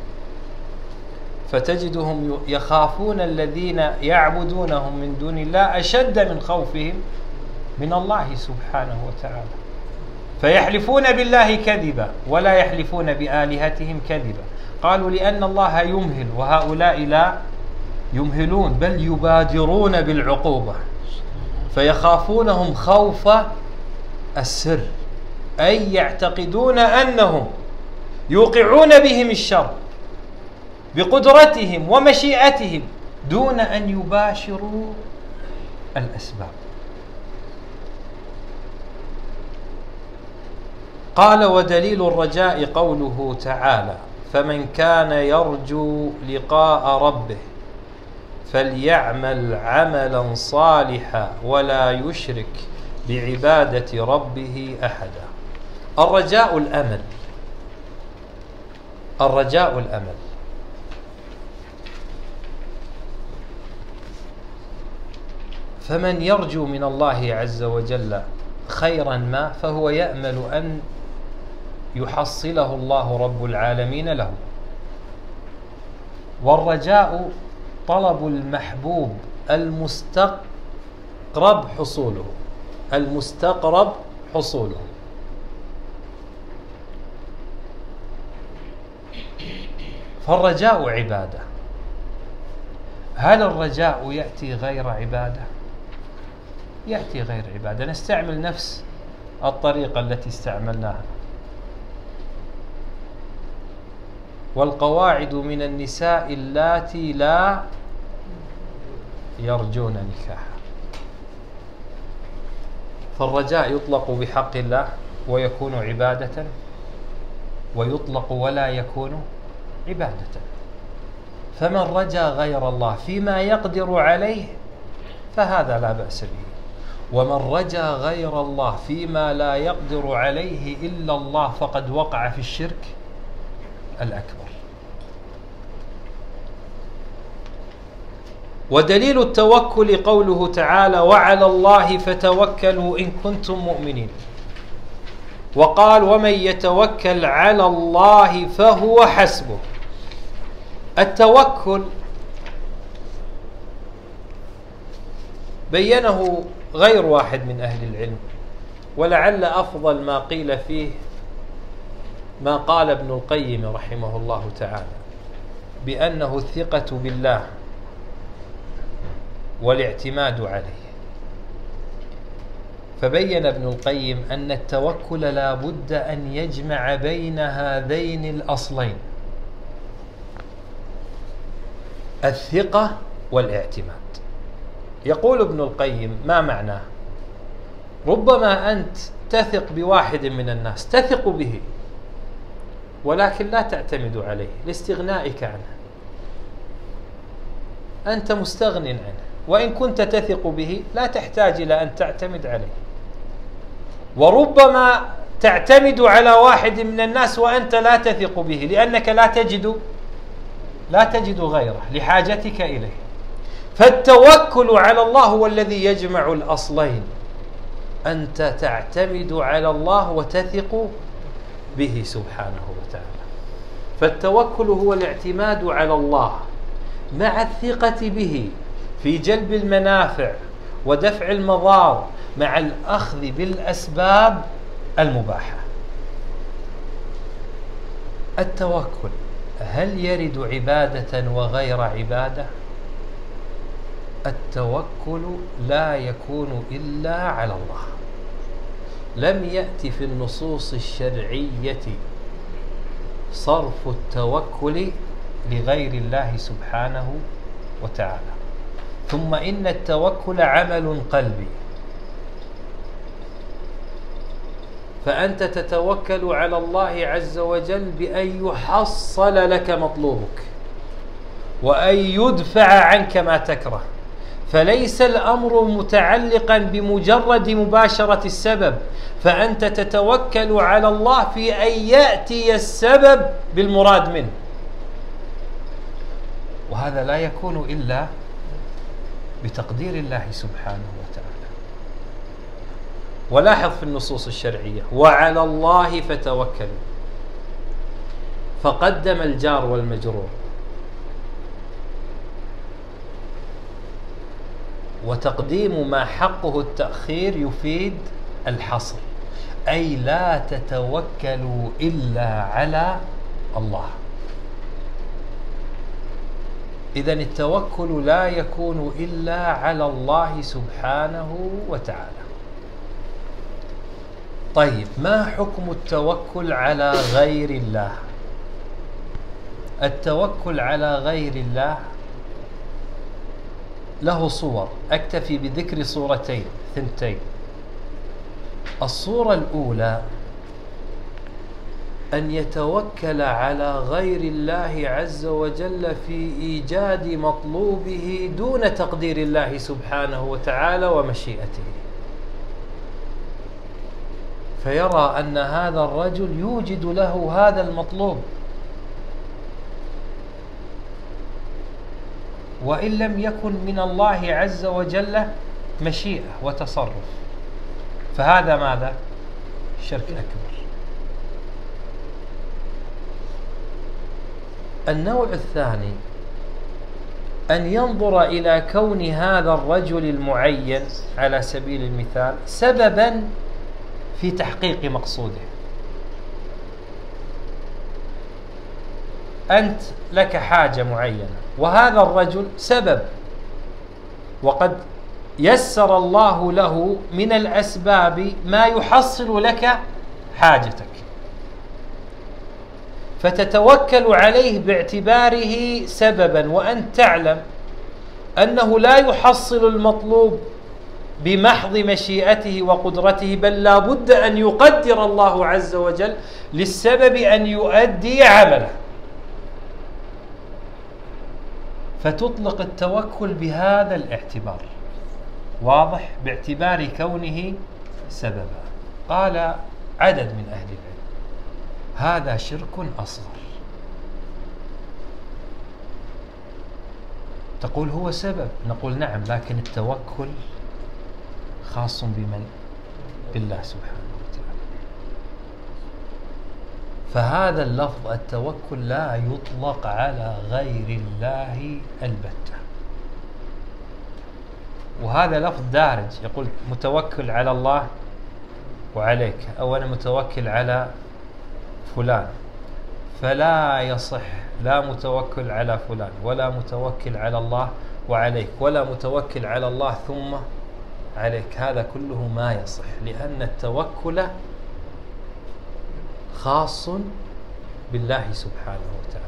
فتجدهم يخافون الذين يعبدونهم من دون الله أشد من خوفهم من الله سبحانه وتعالى، فيحلفون بالله كذبا ولا يحلفون بآلهتهم كذبا. قالوا لأن الله يمهل وهؤلاء لا يمهلون بل يبادرون بالعقوبة، فيخافونهم خوف السر، أي يعتقدون أنهم يوقعون بهم الشر بقدرتهم ومشيئتهم دون أن يباشروا الأسباب. قال ودليل الرجاء قوله تعالى فمن كان يرجو لقاء ربه فليعمل عملا صالحا ولا يشرك بعبادة ربه أحدا. الرجاء الأمل، الرجاء الأمل. فمن يرجو من الله عز وجل خيرا ما فهو يأمل أن يحصله الله رب العالمين له. والرجاء طلب المحبوب المستقرب حصوله، المستقرب حصوله. فالرجاء عبادة. هل الرجاء يأتي غير عبادة؟ يأتي غير عبادة. نستعمل نفس الطريقة التي استعملناها. والقواعد من النساء اللاتي لا يرجون نكاحا. فالرجاء يطلق بحق الله ويكون عبادة، ويطلق ولا يكون عبادة. فمن رجا غير الله فيما يقدر عليه فهذا لا بأس به، ومن رجا غير الله فيما لا يقدر عليه إلا الله فقد وقع في الشرك الأكبر. ودليل التوكل قوله تعالى وعلى الله فتوكلوا إن كنتم مؤمنين. وقال ومن يتوكل على الله فهو حسبه. التوكل بينه غير واحد من أهل العلم، ولعل أفضل ما قيل فيه ما قال ابن القيم رحمه الله تعالى بأنه الثقة بالله والاعتماد عليه. فبين ابن القيم أن التوكل لا بد أن يجمع بين هذين الأصلين، الثقة والاعتماد. يقول ابن القيم ما معناه؟ ربما أنت تثق بواحد من الناس، تثق به ولكن لا تعتمد عليه لاستغنائك عنه، أنت مستغن عنه، وإن كنت تثق به لا تحتاج إلى أن تعتمد عليه. وربما تعتمد على واحد من الناس وأنت لا تثق به لأنك لا تجد غيره لحاجتك إليه. فالتوكل على الله هو الذي يجمع الأصلين، أنت تعتمد على الله وتثق به سبحانه وتعالى. فالتوكل هو الاعتماد على الله مع الثقة به في جلب المنافع ودفع المضار مع الأخذ بالأسباب المباحة. التوكل هل يرد عبادة وغير عبادة؟ التوكل لا يكون إلا على الله. لم يأتي في النصوص الشرعية صرف التوكل لغير الله سبحانه وتعالى. ثم إن التوكل عمل قلبي، فأنت تتوكل على الله عز وجل بأن يحصل لك مطلوبك وأن يدفع عنك ما تكره، فليس الأمر متعلقا بمجرد مباشرة السبب، فأنت تتوكل على الله في أن يأتي السبب بالمراد منه، وهذا لا يكون إلا بتقدير الله سبحانه وتعالى. ولاحظ في النصوص الشرعية وعلى الله فتوكلوا، فقدم الجار والمجرور، وتقديم ما حقه التأخير يفيد الحصر، أي لا تتوكلوا إلا على الله. إذن التوكل لا يكون إلا على الله سبحانه وتعالى. طيب، ما حكم التوكل على غير الله؟ التوكل على غير الله له صور، أكتفي بذكر صورتين ثنتين. الصورة الأولى أن يتوكل على غير الله عز وجل في إيجاد مطلوبه دون تقدير الله سبحانه وتعالى ومشيئته، فيرى أن هذا الرجل يوجد له هذا المطلوب، وإن لم يكن من الله عز وجل مشيئة وتصرف، فهذا ماذا؟ شرك أكبر. النوع الثاني أن ينظر إلى كون هذا الرجل المعين على سبيل المثال سببا في تحقيق مقصوده. أنت لك حاجة معينة وهذا الرجل سبب، وقد يسر الله له من الأسباب ما يحصل لك حاجتك، فتتوكل عليه باعتباره سببا، وأنت تعلم أنه لا يحصل المطلوب بمحض مشيئته وقدرته، بل لا بد أن يقدر الله عز وجل للسبب أن يؤدي عمله، فتطلق التوكل بهذا الاعتبار، واضح؟ باعتبار كونه سببا. قال عدد من أهل العلم هذا شرك أصغر. تقول هو سبب، نقول نعم، لكن التوكل خاص بمن؟ بالله سبحانه وتعالى. فهذا اللفظ التوكل لا يطلق على غير الله البتة، وهذا لفظ دارج، يقول متوكل على الله وعليك، أو أنا متوكل على فلان، فلا يصح لا متوكل على فلان ولا متوكل على الله وعليك ولا متوكل على الله ثم عليك، هذا كله ما يصح، لأن التوكل خاص بالله سبحانه وتعالى.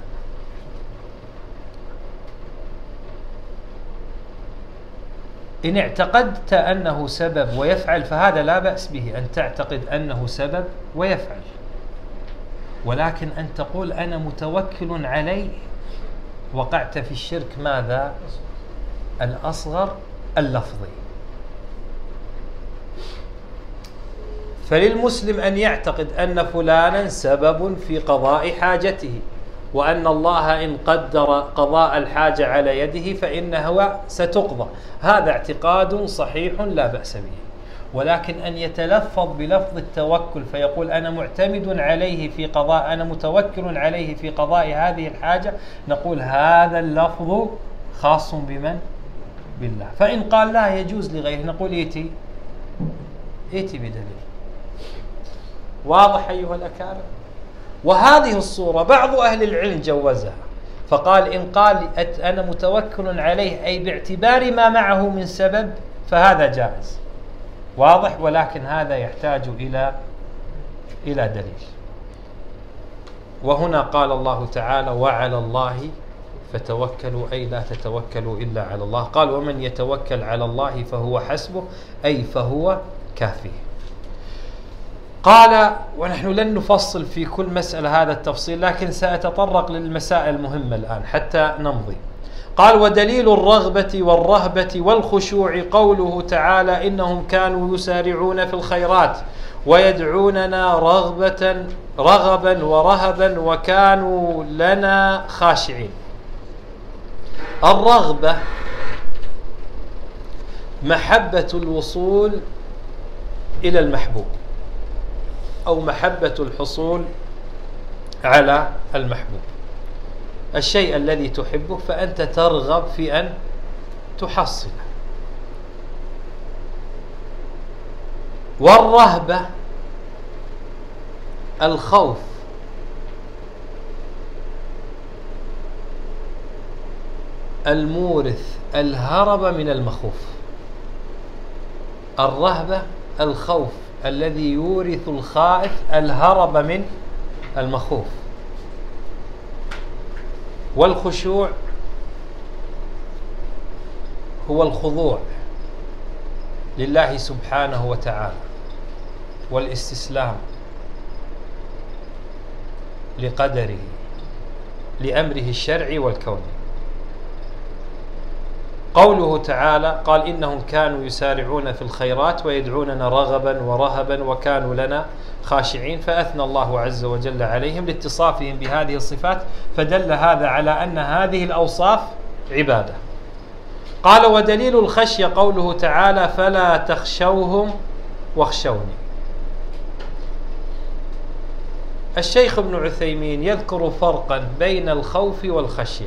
إن اعتقدت أنه سبب ويفعل فهذا لا بأس به، أن تعتقد أنه سبب ويفعل، ولكن أن تقول أنا متوكل عليه وقعت في الشرك ماذا؟ الأصغر اللفظي. فللمسلم أن يعتقد أن فلانا سبب في قضاء حاجته، وأن الله إن قدر قضاء الحاجة على يده فإنها ستقضى، هذا اعتقاد صحيح لا بأس به. ولكن أن يتلفظ بلفظ التوكل فيقول أنا معتمد عليه في قضاء، أنا متوكل عليه في قضاء هذه الحاجة، نقول هذا اللفظ خاص بمن؟ بالله. فإن قال لا يجوز لغيره نقول ائتي بدليل. واضح أيها الأكارم؟ وهذه الصورة بعض أهل العلم جوزها، فقال إن قال أنا متوكل عليه أي باعتبار ما معه من سبب فهذا جائز. واضح؟ ولكن هذا يحتاج إلى دليل. وهنا قال الله تعالى وعلى الله فتوكلوا أي لا تتوكلوا إلا على الله. قال ومن يتوكل على الله فهو حسبه أي فهو كافيه. قال ونحن لن نفصل في كل مسألة هذا التفصيل، لكن سأتطرق للمسائل المهمة الآن حتى نمضي. قال ودليل الرغبة والرهبة والخشوع قوله تعالى إنهم كانوا يسارعون في الخيرات ويدعوننا رغبا ورهبا وكانوا لنا خاشعين. الرغبة محبة الوصول إلى المحبوب أو محبة الحصول على المحبوب، الشيء الذي تحبه فأنت ترغب في أن تحصله. والرهبة الخوف المورث الهرب من المخوف. الرهبة الخوف الذي يورث الخائف الهرب من المخوف. والخشوع هو الخضوع لله سبحانه وتعالى والاستسلام لقدره لأمره الشرعي والكوني. قوله تعالى قال إنهم كانوا يسارعون في الخيرات ويدعوننا رغبا ورهبا وكانوا لنا خاشعين، فأثنى الله عز وجل عليهم لاتصافهم بهذه الصفات، فدل هذا على أن هذه الأوصاف عبادة. قال ودليل الخشية قوله تعالى فلا تخشوهم واخشوني. الشيخ ابن عثيمين يذكر فرقا بين الخوف والخشية،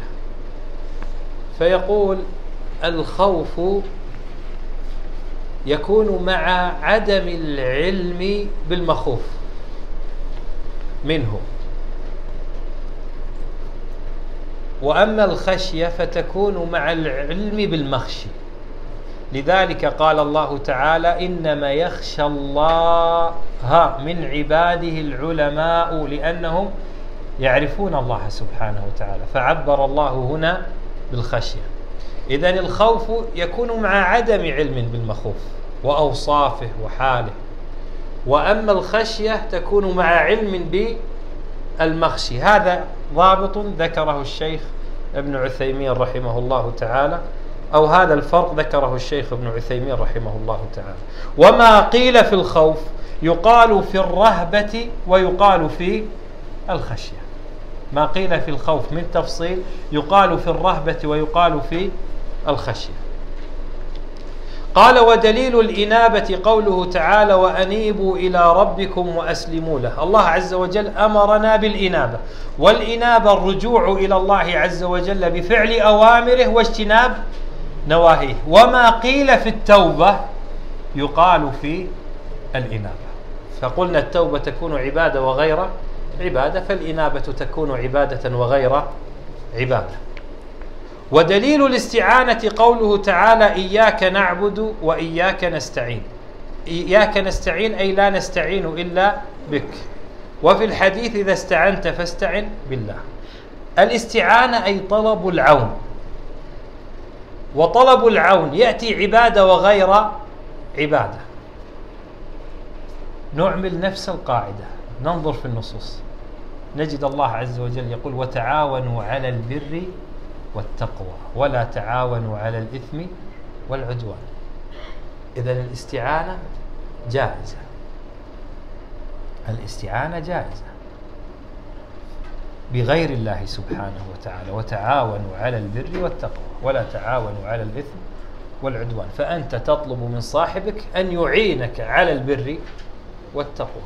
فيقول الخوف يكون مع عدم العلم بالمخوف منه، وأما الخشية فتكون مع العلم بالمخشي. لذلك قال الله تعالى إنما يخشى الله من عباده العلماء لأنهم يعرفون الله سبحانه وتعالى، فعبر الله هنا بالخشية. إذن الخوف يكون مع عدم علم بالمخوف وأوصافه وحاله، وأما الخشية تكون مع علم بالمخشي. هذا ضابط ذكره الشيخ ابن عثيمين رحمه الله تعالى، أو هذا الفرق ذكره الشيخ ابن عثيمين رحمه الله تعالى. وما قيل في الخوف يقال في الرهبة ويقال في الخشية. ما قيل في الخوف من تفصيل يقال في الرهبة ويقال في الخشية. قال ودليل الإنابة قوله تعالى وأنيبوا إلى ربكم وأسلموا له. الله عز وجل أمرنا بالإنابة، والإنابة الرجوع إلى الله عز وجل بفعل أوامره واجتناب نواهيه. وما قيل في التوبة يقال في الإنابة. فقلنا التوبة تكون عبادة وغير عبادة، فالإنابة تكون عبادة وغير عبادة. ودليل الاستعانة قوله تعالى إياك نعبد وإياك نستعين. إياك نستعين أي لا نستعين إلا بك. وفي الحديث إذا استعنت فاستعن بالله. الاستعانة أي طلب العون، وطلب العون يأتي عبادة وغير عبادة. نعمل نفس القاعدة، ننظر في النصوص نجد الله عز وجل يقول وتعاونوا على البر والتقوى ولا تعاونوا على الإثم والعدوان. إذن الاستعانة جائزة، الاستعانة جائزة بغير الله سبحانه وتعالى. وتعاونوا على البر والتقوى ولا تعاونوا على الإثم والعدوان. فأنت تطلب من صاحبك أن يعينك على البر والتقوى.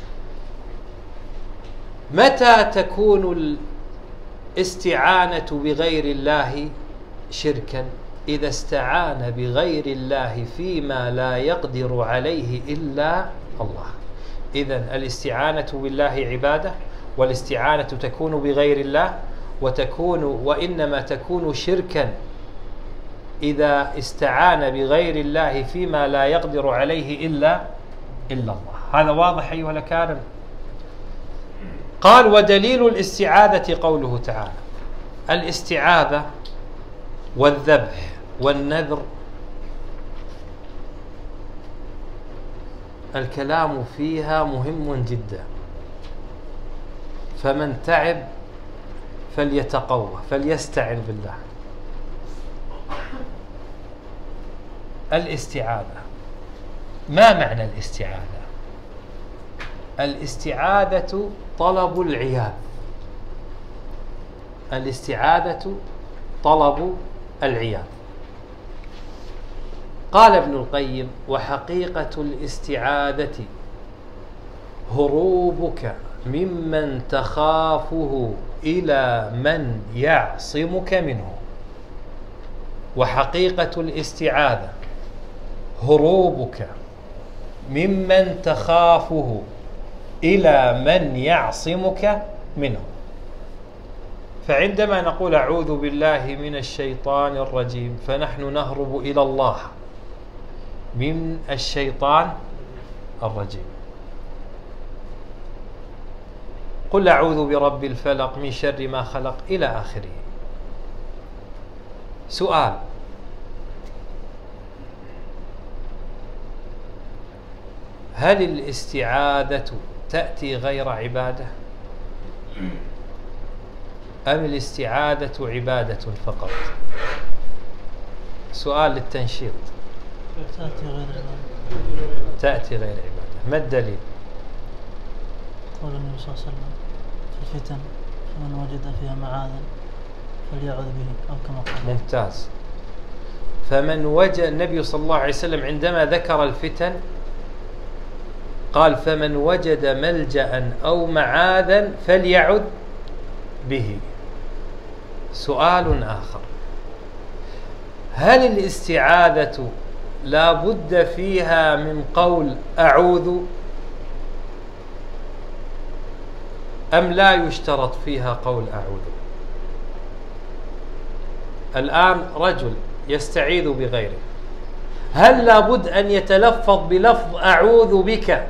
متى تكون الاستعانة بغير الله شركا؟ إذا استعان بغير الله فيما لا يقدر عليه إلا الله. إذن الاستعانة بالله عبادة، والاستعانة تكون بغير الله وإنما تكون شركا إذا استعان بغير الله فيما لا يقدر عليه إلا الله. هذا واضح أيها الأكارم؟ قال: ودليل الاستعاذة قوله تعالى. الاستعاذة والذبح والنذر الكلام فيها مهم جدا، فمن تعب فليتقوى فليستعن بالله. الاستعاذة، ما معنى الاستعاذة؟ الاستعاذة طلب العياذ. الاستعاذة طلب العياذ. قال ابن القيم: وحقيقة الاستعاذة هروبك ممن تخافه إلى من يعصمك منه. وحقيقة الاستعاذة هروبك ممن تخافه إلى من يعصمك منه. فعندما نقول أعوذ بالله من الشيطان الرجيم فنحن نهرب إلى الله من الشيطان الرجيم. قل أعوذ برب الفلق من شر ما خلق إلى آخره. سؤال: هل الاستعاذة تأتي غير عبادة؟ أم الاستعاذة عبادة فقط؟ سؤال للتنشيط. تأتي غير عبادة. ما الدليل؟ قول النبي صلى الله عليه وسلم في الفتن: فمن وجد فيها معاذا فليعوذ به، أو كما قال. ممتاز. فمن وجد، النبي صلى الله عليه وسلم عندما ذكر الفتن قال: فمن وجد ملجأ أو معاذا فليعذ به. سؤال آخر: هل الاستعاذة لا بد فيها من قول أعوذ أم لا يشترط فيها قول أعوذ؟ الآن رجل يستعيذ بغيره، هل لا بد أن يتلفظ بلفظ أعوذ بك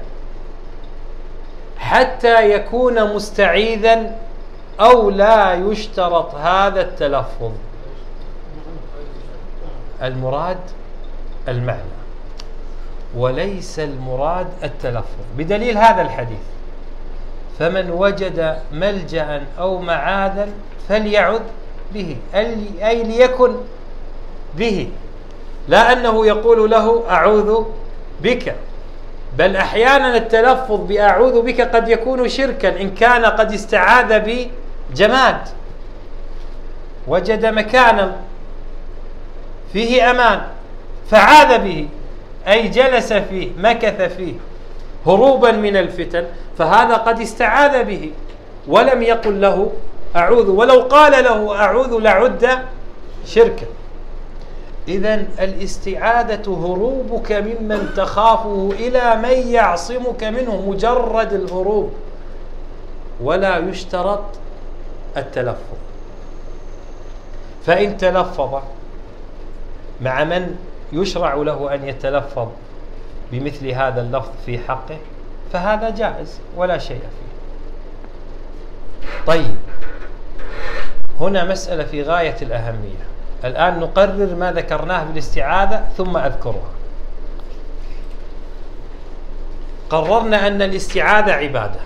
حتى يكون مستعيذا، أو لا يشترط هذا التلفظ؟ المراد المعنى وليس المراد التلفظ، بدليل هذا الحديث: فمن وجد ملجأ أو معاذا فليعذ به، أي ليكن به، لا أنه يقول له أعوذ بك. بل أحيانا التلفظ بأعوذ بك قد يكون شركا إن كان قد استعاذ بجماد، وجد مكانا فيه أمان فعاذ به، أي جلس فيه مكث فيه هروبا من الفتن، فهذا قد استعاذ به ولم يقل له أعوذ، ولو قال له أعوذ لعد شركا. إذن الاستعاذة هروبك ممن تخافه إلى من يعصمك منه، مجرد الهروب، ولا يشترط التلفظ. فإن تلفظ مع من يشرع له أن يتلفظ بمثل هذا اللفظ في حقه فهذا جائز ولا شيء فيه. طيب، هنا مسألة في غاية الأهمية. الآن نقرر ما ذكرناه بالاستعاذة ثم أذكرها. قررنا أن الاستعاذة عبادة،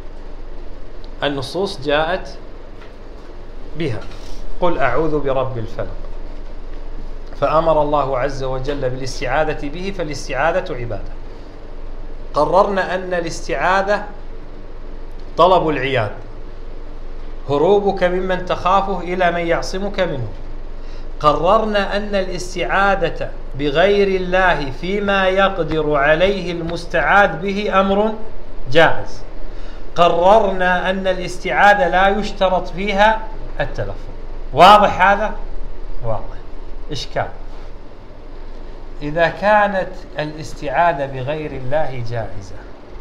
النصوص جاءت بها: قل أعوذ برب الفلق، فأمر الله عز وجل بالاستعاذة به، فالاستعاذة عبادة. قررنا أن الاستعاذة طلب العياذ، هروبك ممن تخافه إلى من يعصمك منه. قررنا أن الاستعاذة بغير الله فيما يقدر عليه المستعاذ به أمر جائز. قررنا أن الاستعاذة لا يشترط فيها التلفظ. واضح هذا؟ واضح. إشكال. إذا كانت الاستعاذة بغير الله جائزة،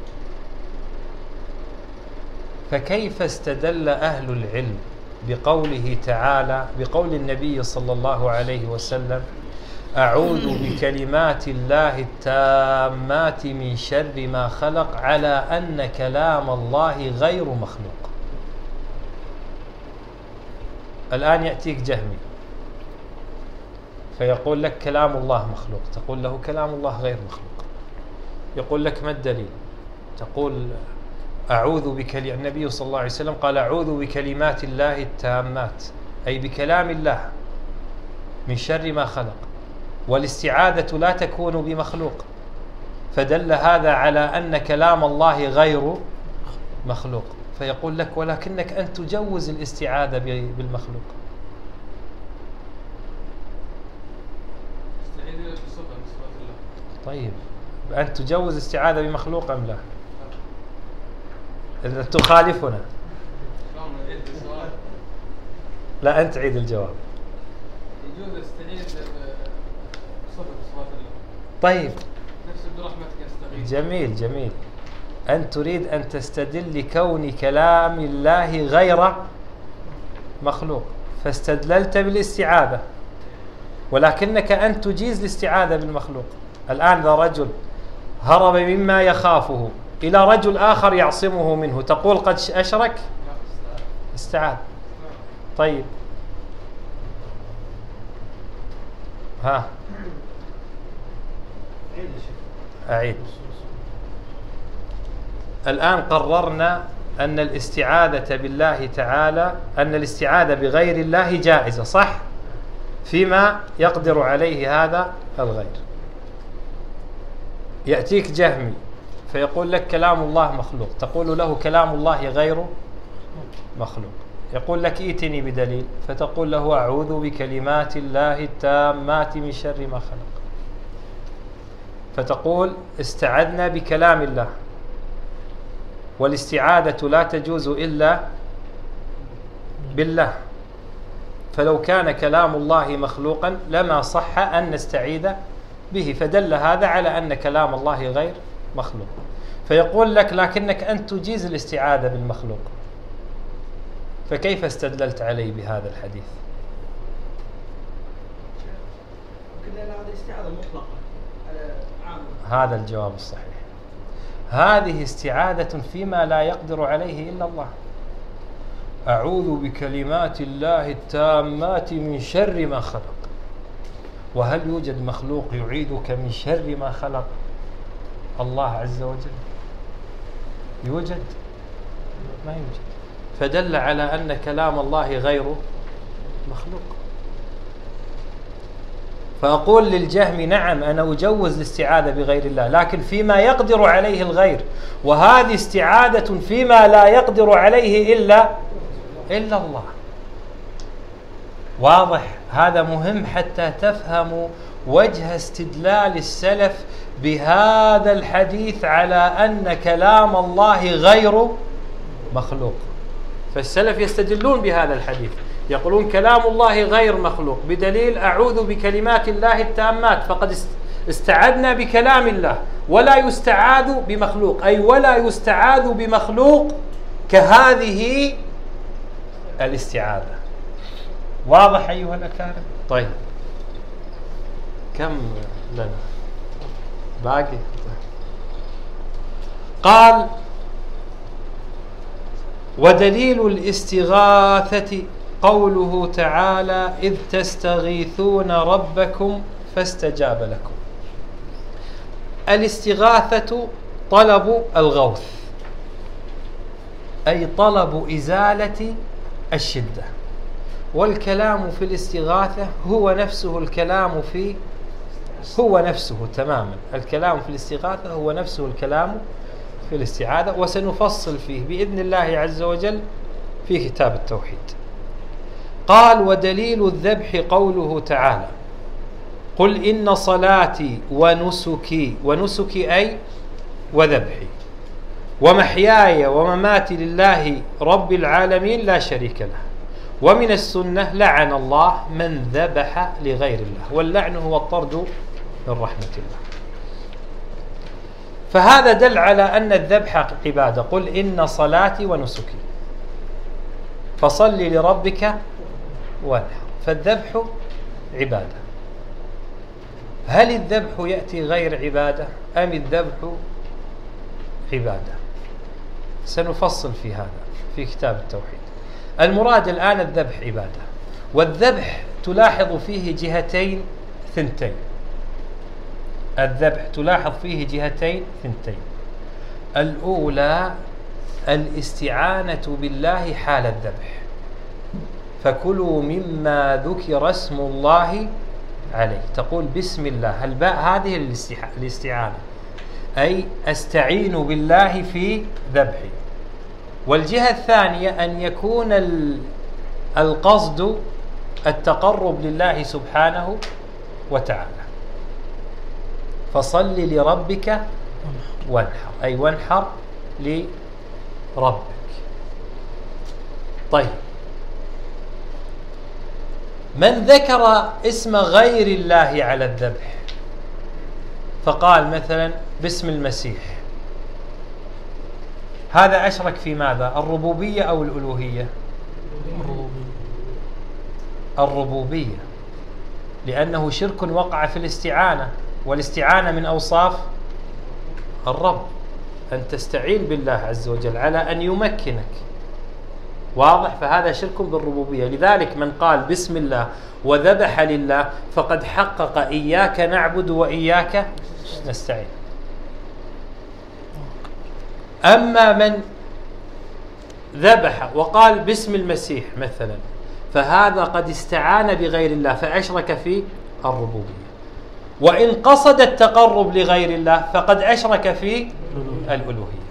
فكيف استدل أهل العلم بقوله تعالى، بقول النبي صلى الله عليه وسلم: أعوذ بكلمات الله التامات من شر ما خلق، على أن كلام الله غير مخلوق؟ الآن يأتيك جهمي فيقول لك كلام الله مخلوق، تقول له كلام الله غير مخلوق. يقول لك ما الدليل؟ تقول أعوذ النبي صلى الله عليه وسلم قال: أعوذ بكلمات الله التامات، أي بكلام الله من شر ما خلق، والاستعاذة لا تكون بمخلوق، فدل هذا على أن كلام الله غير مخلوق. فيقول لك: ولكنك أن تجوز الاستعاذة بالمخلوق. طيب، أن تجوز الاستعاذة بمخلوق أم لا؟ إذا تخالفنا. لا، أنت عيد الجواب. يجوز استعيذ بصفة صفات الله. طيب، نفس برحمتك استغيث. جميل جميل. أنت تريد أن تستدل لكون كلام الله غير مخلوق، فاستدللت بالاستعاذة، ولكنك أن تجيز الاستعاذة بالمخلوق. الآن إذا رجل هرب مما يخافه إلى رجل آخر يعصمه منه، تقول قد أشرك؟ استعاذ. طيب، ها أعيد. الآن قررنا أن الاستعاذة بالله تعالى، أن الاستعاذة بغير الله جائزة، صح؟ فيما يقدر عليه هذا الغير. يأتيك جهمي فيقول لك كلام الله مخلوق، تقول له كلام الله غير مخلوق. يقول لك ائتني بدليل، فتقول له أعوذ بكلمات الله التامات من شر ما خلق، فتقول استعذنا بكلام الله، والاستعاذة لا تجوز إلا بالله، فلو كان كلام الله مخلوقا لما صح أن نستعيذ به، فدل هذا على أن كلام الله غير مخلوق. فيقول لك لكنك أنت تجيز الاستعاذة بالمخلوق، فكيف استدللت عليه بهذا الحديث؟ هذه استعاذة مطلقة هذا الجواب الصحيح. هذه استعاذة فيما لا يقدر عليه إلا الله. أعوذ بكلمات الله التامات من شر ما خلق. وهل يوجد مخلوق يعيدك من شر ما خلق؟ الله عز وجل. يوجد؟ ما يوجد. فدل على أن كلام الله غير مخلوق. فأقول للجهم نعم أنا أجوز الاستعاذة بغير الله، لكن فيما يقدر عليه الغير، وهذه استعاذة فيما لا يقدر عليه إلا الله. واضح؟ هذا مهم حتى تفهموا وجه استدلال السلف بهذا الحديث على أن كلام الله غير مخلوق. فالسلف يستدلون بهذا الحديث، يقولون كلام الله غير مخلوق بدليل أعوذ بكلمات الله التامات، فقد استعذنا بكلام الله، ولا يستعاذ بمخلوق، أي ولا يستعاذ بمخلوق كهذه الاستعاذة. واضح أيها الأكارم؟ طيب، كم لنا باقي؟ قال ودليل الاستغاثة قوله تعالى إذ تستغيثون ربكم فاستجاب لكم. الاستغاثة طلب الغوث، أي طلب إزالة الشدة، والكلام في الاستغاثة هو نفسه الكلام هو نفسه تماما. الكلام في الاستغاثة هو نفسه الكلام في الاستعاذة، وسنفصل فيه بإذن الله عز وجل في كتاب التوحيد. قال ودليل الذبح قوله تعالى قل إن صلاتي ونسكي أي وذبحي ومحياي ومماتي لله رب العالمين لا شريك له ومن السنة لعن الله من ذبح لغير الله، واللعن هو الطرد من رحمة الله. فهذا دل على أن الذبح عبادة. قل إن صلاتي ونسكي فصل لربك وانحر. فالذبح عبادة. هل الذبح يأتي غير عبادة أم الذبح عبادة؟ سنفصل في هذا في كتاب التوحيد. المراد الآن الذبح عبادة، والذبح تلاحظ فيه جهتين ثنتين. الذبح تلاحظ فيه جهتين ثنتين. الأولى الاستعانة بالله حال الذبح، فكلوا مما ذكر اسم الله عليه، تقول بسم الله. الباء هذه الاستعانة، أي أستعين بالله في ذبحي. والجهة الثانية أن يكون القصد التقرب لله سبحانه وتعالى. فصل لربك وانحر، أي وانحر لربك. طيب، من ذكر اسم غير الله على الذبح فقال مثلا باسم المسيح، هذا أشرك في ماذا؟ الربوبية أو الألوهية؟ الربوبية، لأنه شرك وقع في الاستعانة، والاستعانة من أوصاف الرب، أن تستعين بالله عز وجل على أن يمكنك. واضح؟ فهذا شرك بالربوبية. لذلك من قال بسم الله وذبح لله فقد حقق إياك نعبد وإياك نستعين. أما من ذبح وقال باسم المسيح مثلا فهذا قد استعان بغير الله فأشرك في الربوبية. وإن قصد التقرب لغير الله فقد أشرك في الألوهية.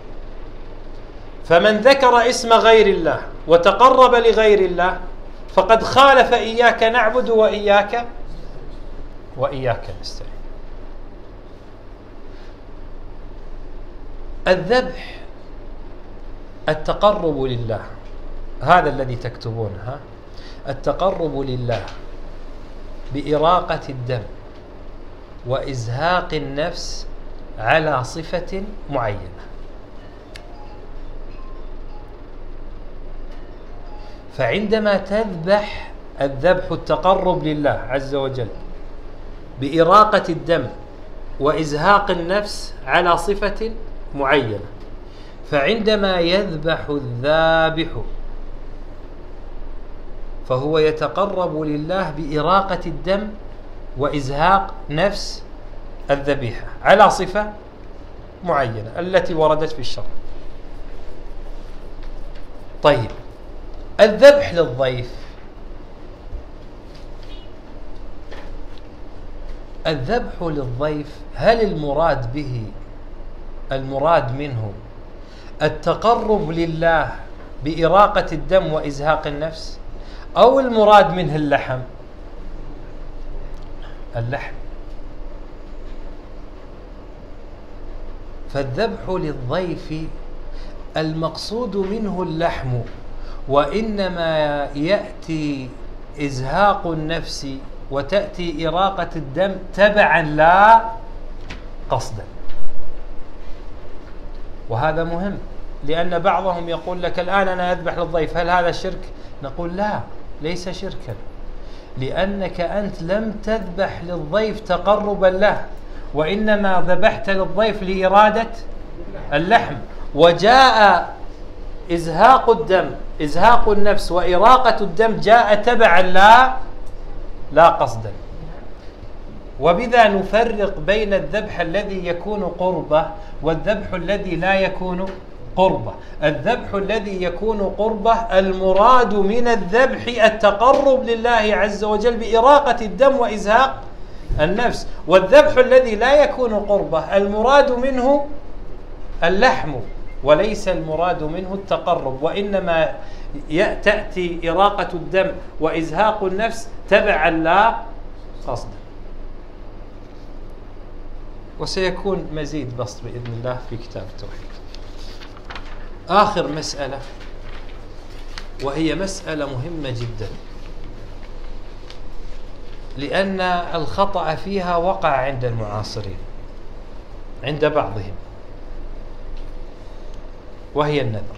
فمن ذكر اسم غير الله وتقرب لغير الله فقد خالف إياك نعبد وإياك نستعين. الذبح التقرب لله، هذا الذي تكتبونه، التقرب لله بإراقة الدم وإزهاق النفس على صفة معينة. فعندما تذبح الذبح التقرب لله عز وجل بإراقة الدم وإزهاق النفس على صفة معينة، فعندما يذبح الذابح فهو يتقرب لله بإراقة الدم وإزهاق نفس الذبيحة على صفة معينة التي وردت في الشرع. طيب، الذبح للضيف، الذبح للضيف هل المراد منه التقرب لله بإراقة الدم وإزهاق النفس، أو المراد منه اللحم؟ اللحم. فالذبح للضيف المقصود منه اللحم، وإنما يأتي إزهاق النفس وتأتي إراقة الدم تبعا لا قصدا. وهذا مهم، لأن بعضهم يقول لك الآن أنا أذبح للضيف، هل هذا شرك؟ نقول لا، ليس شركا، لأنك أنت لم تذبح للضيف تقربا له، وإنما ذبحت للضيف لإرادة اللحم. وجاء إزهاق الدم، إزهاق النفس وإراقة الدم جاء تبعا لا قصدا. وبذا نفرق بين الذبح الذي يكون قربة والذبح الذي لا يكون قربة. الذبح الذي يكون قربة المراد من الذبح التقرب لله عز وجل بإراقة الدم وإزهاق النفس، والذبح الذي لا يكون قربة المراد منه اللحم، وليس المراد منه التقرب، وإنما تأتي إراقة الدم وإزهاق النفس تبعا لا قصدا. وسيكون مزيد بسط بإذن الله في كتاب التوحيد. آخر مسألة وهي مسألة مهمة جدا، لأن الخطأ فيها وقع عند المعاصرين، عند بعضهم، وهي النذر.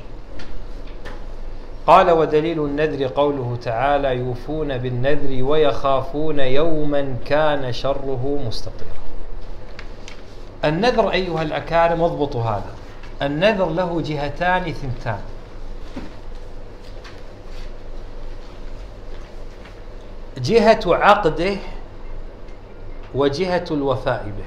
قال: ودليل النذر قوله تعالى: يوفون بالنذر ويخافون يوما كان شره مستطيرا. النذر أيها الأكارم اضبطوا هذا، النذر له جهتان ثنتان. جهة عقده وجهة الوفاء به.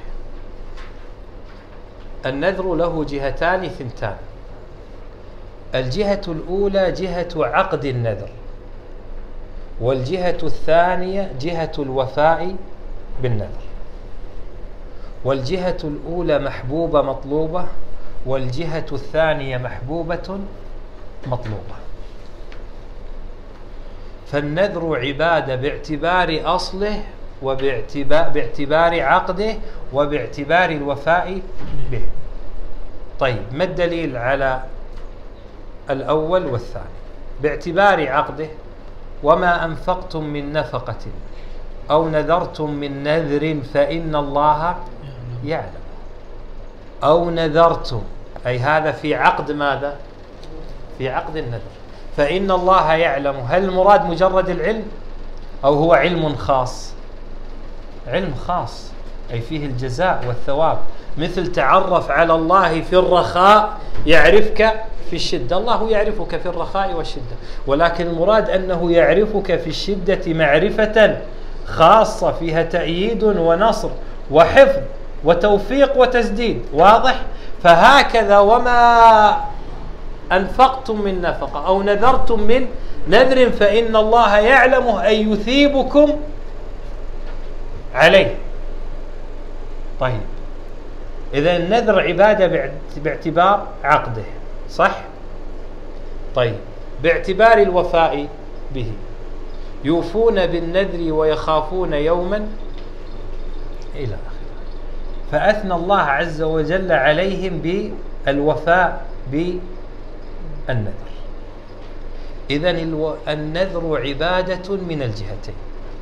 النذر له جهتان ثنتان. الجهة الأولى جهة عقد النذر، والجهة الثانية جهة الوفاء بالنذر. والجهة الأولى محبوبة مطلوبة، والجهة الثانية محبوبة مطلوبة. فالنذر عبادة باعتبار أصله وباعتبار عقده وباعتبار الوفاء به. طيب، ما الدليل على الأول والثاني؟ باعتبار عقده: وما أنفقتم من نفقة أو نذرتم من نذر فإن الله يعلم. أو نذرتم، أي هذا في عقد ماذا؟ في عقد النذر. فإن الله يعلم، هل المراد مجرد العلم أو هو علم خاص؟ علم خاص، أي فيه الجزاء والثواب. مثل تعرف على الله في الرخاء يعرفك في الشدة. الله يعرفك في الرخاء والشدة، ولكن المراد أنه يعرفك في الشدة معرفة خاصة فيها تأييد ونصر وحفظ وتوفيق وتسديد. واضح؟ فهكذا وما أنفقتم من نفقة أو نذرتم من نذر فإن الله يعلمه، أي يثيبكم عليه. طيب، إذا النذر عبادة باعتبار عقده، صح؟ طيب، باعتبار الوفاء به: يوفون بالنذر ويخافون يوما إلى آخره. فأثنى الله عز وجل عليهم بالوفاء بالنذر. إذن النذر عبادة من الجهتين،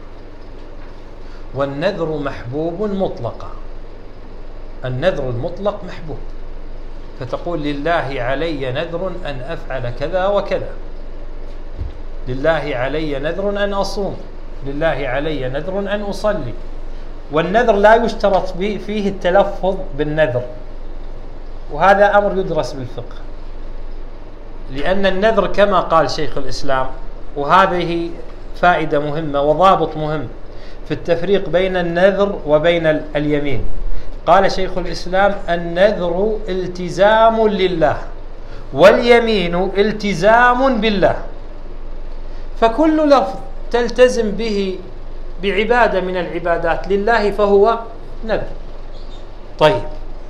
والنذر محبوب مطلقا. النذر المطلق محبوب، فتقول: لله علي نذر أن أفعل كذا وكذا، لله علي نذر أن أصوم، لله علي نذر أن أصلي. والنذر لا يشترط فيه التلفظ بالنذر، وهذا أمر يدرس بالفقه، لأن النذر كما قال شيخ الإسلام، وهذه فائدة مهمة وضابط مهم في التفريق بين النذر وبين اليمين. قال شيخ الإسلام: النذر التزام لله، واليمين التزام بالله. فكل لفظ تلتزم به بعبادة من العبادات لله فهو نذر. طيب،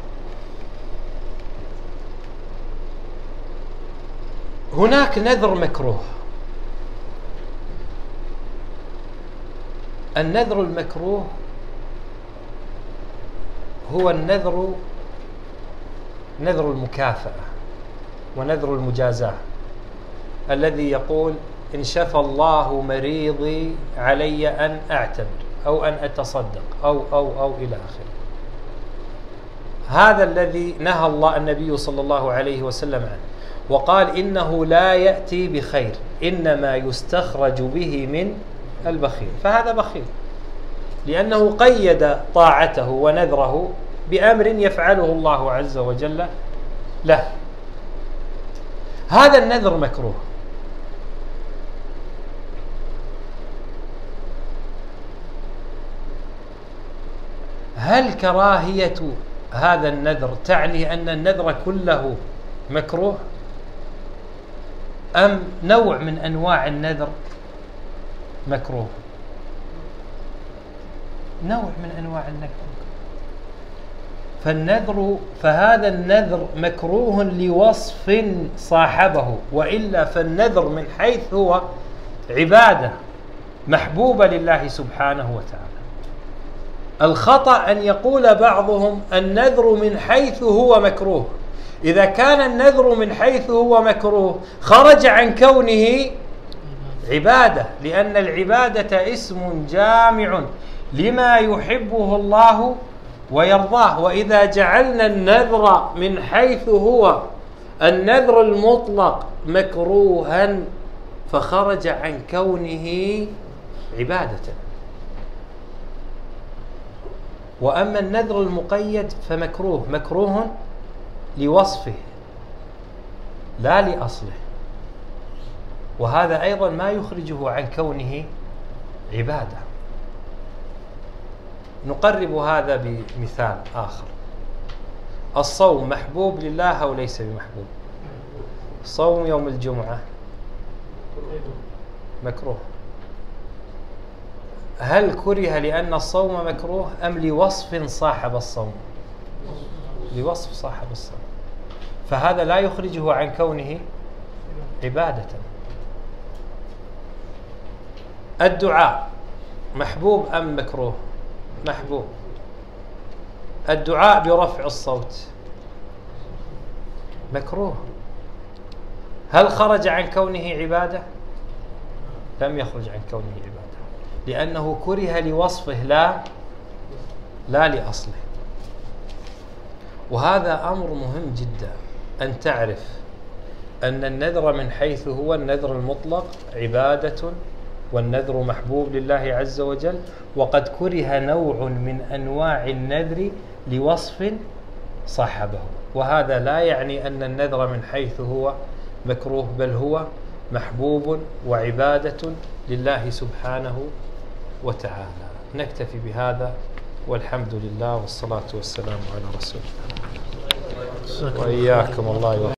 هناك نذر مكروه. النذر المكروه هو نذر المكافأة ونذر المجازاة، الذي يقول: إن شفى الله مريضي علي أن أعتمر أو أن أتصدق أو إلى آخره. هذا الذي نهى الله النبي صلى الله عليه وسلم عنه، وقال: إنه لا يأتي بخير، إنما يستخرج به من البخيل. فهذا بخيل، لأنه قيد طاعته ونذره بأمر يفعله الله عز وجل له. هذا النذر مكروه. هل كراهية هذا النذر تعني أن النذر كله مكروه، أم نوع من أنواع النذر مكروه؟ نوع من أنواع النذر. فهذا النذر مكروه لوصف صاحبه، وإلا فالنذر من حيث هو عبادة محبوبة لله سبحانه وتعالى. الخطأ أن يقول بعضهم النذر من حيث هو مكروه. إذا كان النذر من حيث هو مكروه خرج عن كونه عبادة، لأن العبادة اسم جامع لما يحبه الله ويرضاه. وإذا جعلنا النذر من حيث هو النذر المطلق مكروها فخرج عن كونه عبادة. وأما النذر المقيد فمكروه، مكروه لوصفه لا لأصله، وهذا أيضا ما يخرجه عن كونه عبادة. نقرب هذا بمثال آخر. الصوم محبوب لله أو ليس بمحبوب؟ صوم يوم الجمعة مكروه. هل كره لأن الصوم مكروه أم لوصف صاحب الصوم؟ لوصف صاحب الصوم، فهذا لا يخرجه عن كونه عبادة. الدعاء محبوب أم مكروه؟ محبوب. الدعاء برفع الصوت مكروه. هل خرج عن كونه عبادة؟ لم يخرج عن كونه عبادة، لأنه كره لوصفه لا لأصله. وهذا أمر مهم جدا أن تعرف أن النذر من حيث هو النذر المطلق عبادة، والنذر محبوب لله عز وجل، وقد كره نوع من أنواع النذر لوصف صاحبه. وهذا لا يعني أن النذر من حيث هو مكروه، بل هو محبوب وعبادة لله سبحانه وتعالى. نكتفي بهذا والحمد لله والصلاة والسلام على رسول الله. وإياكم الله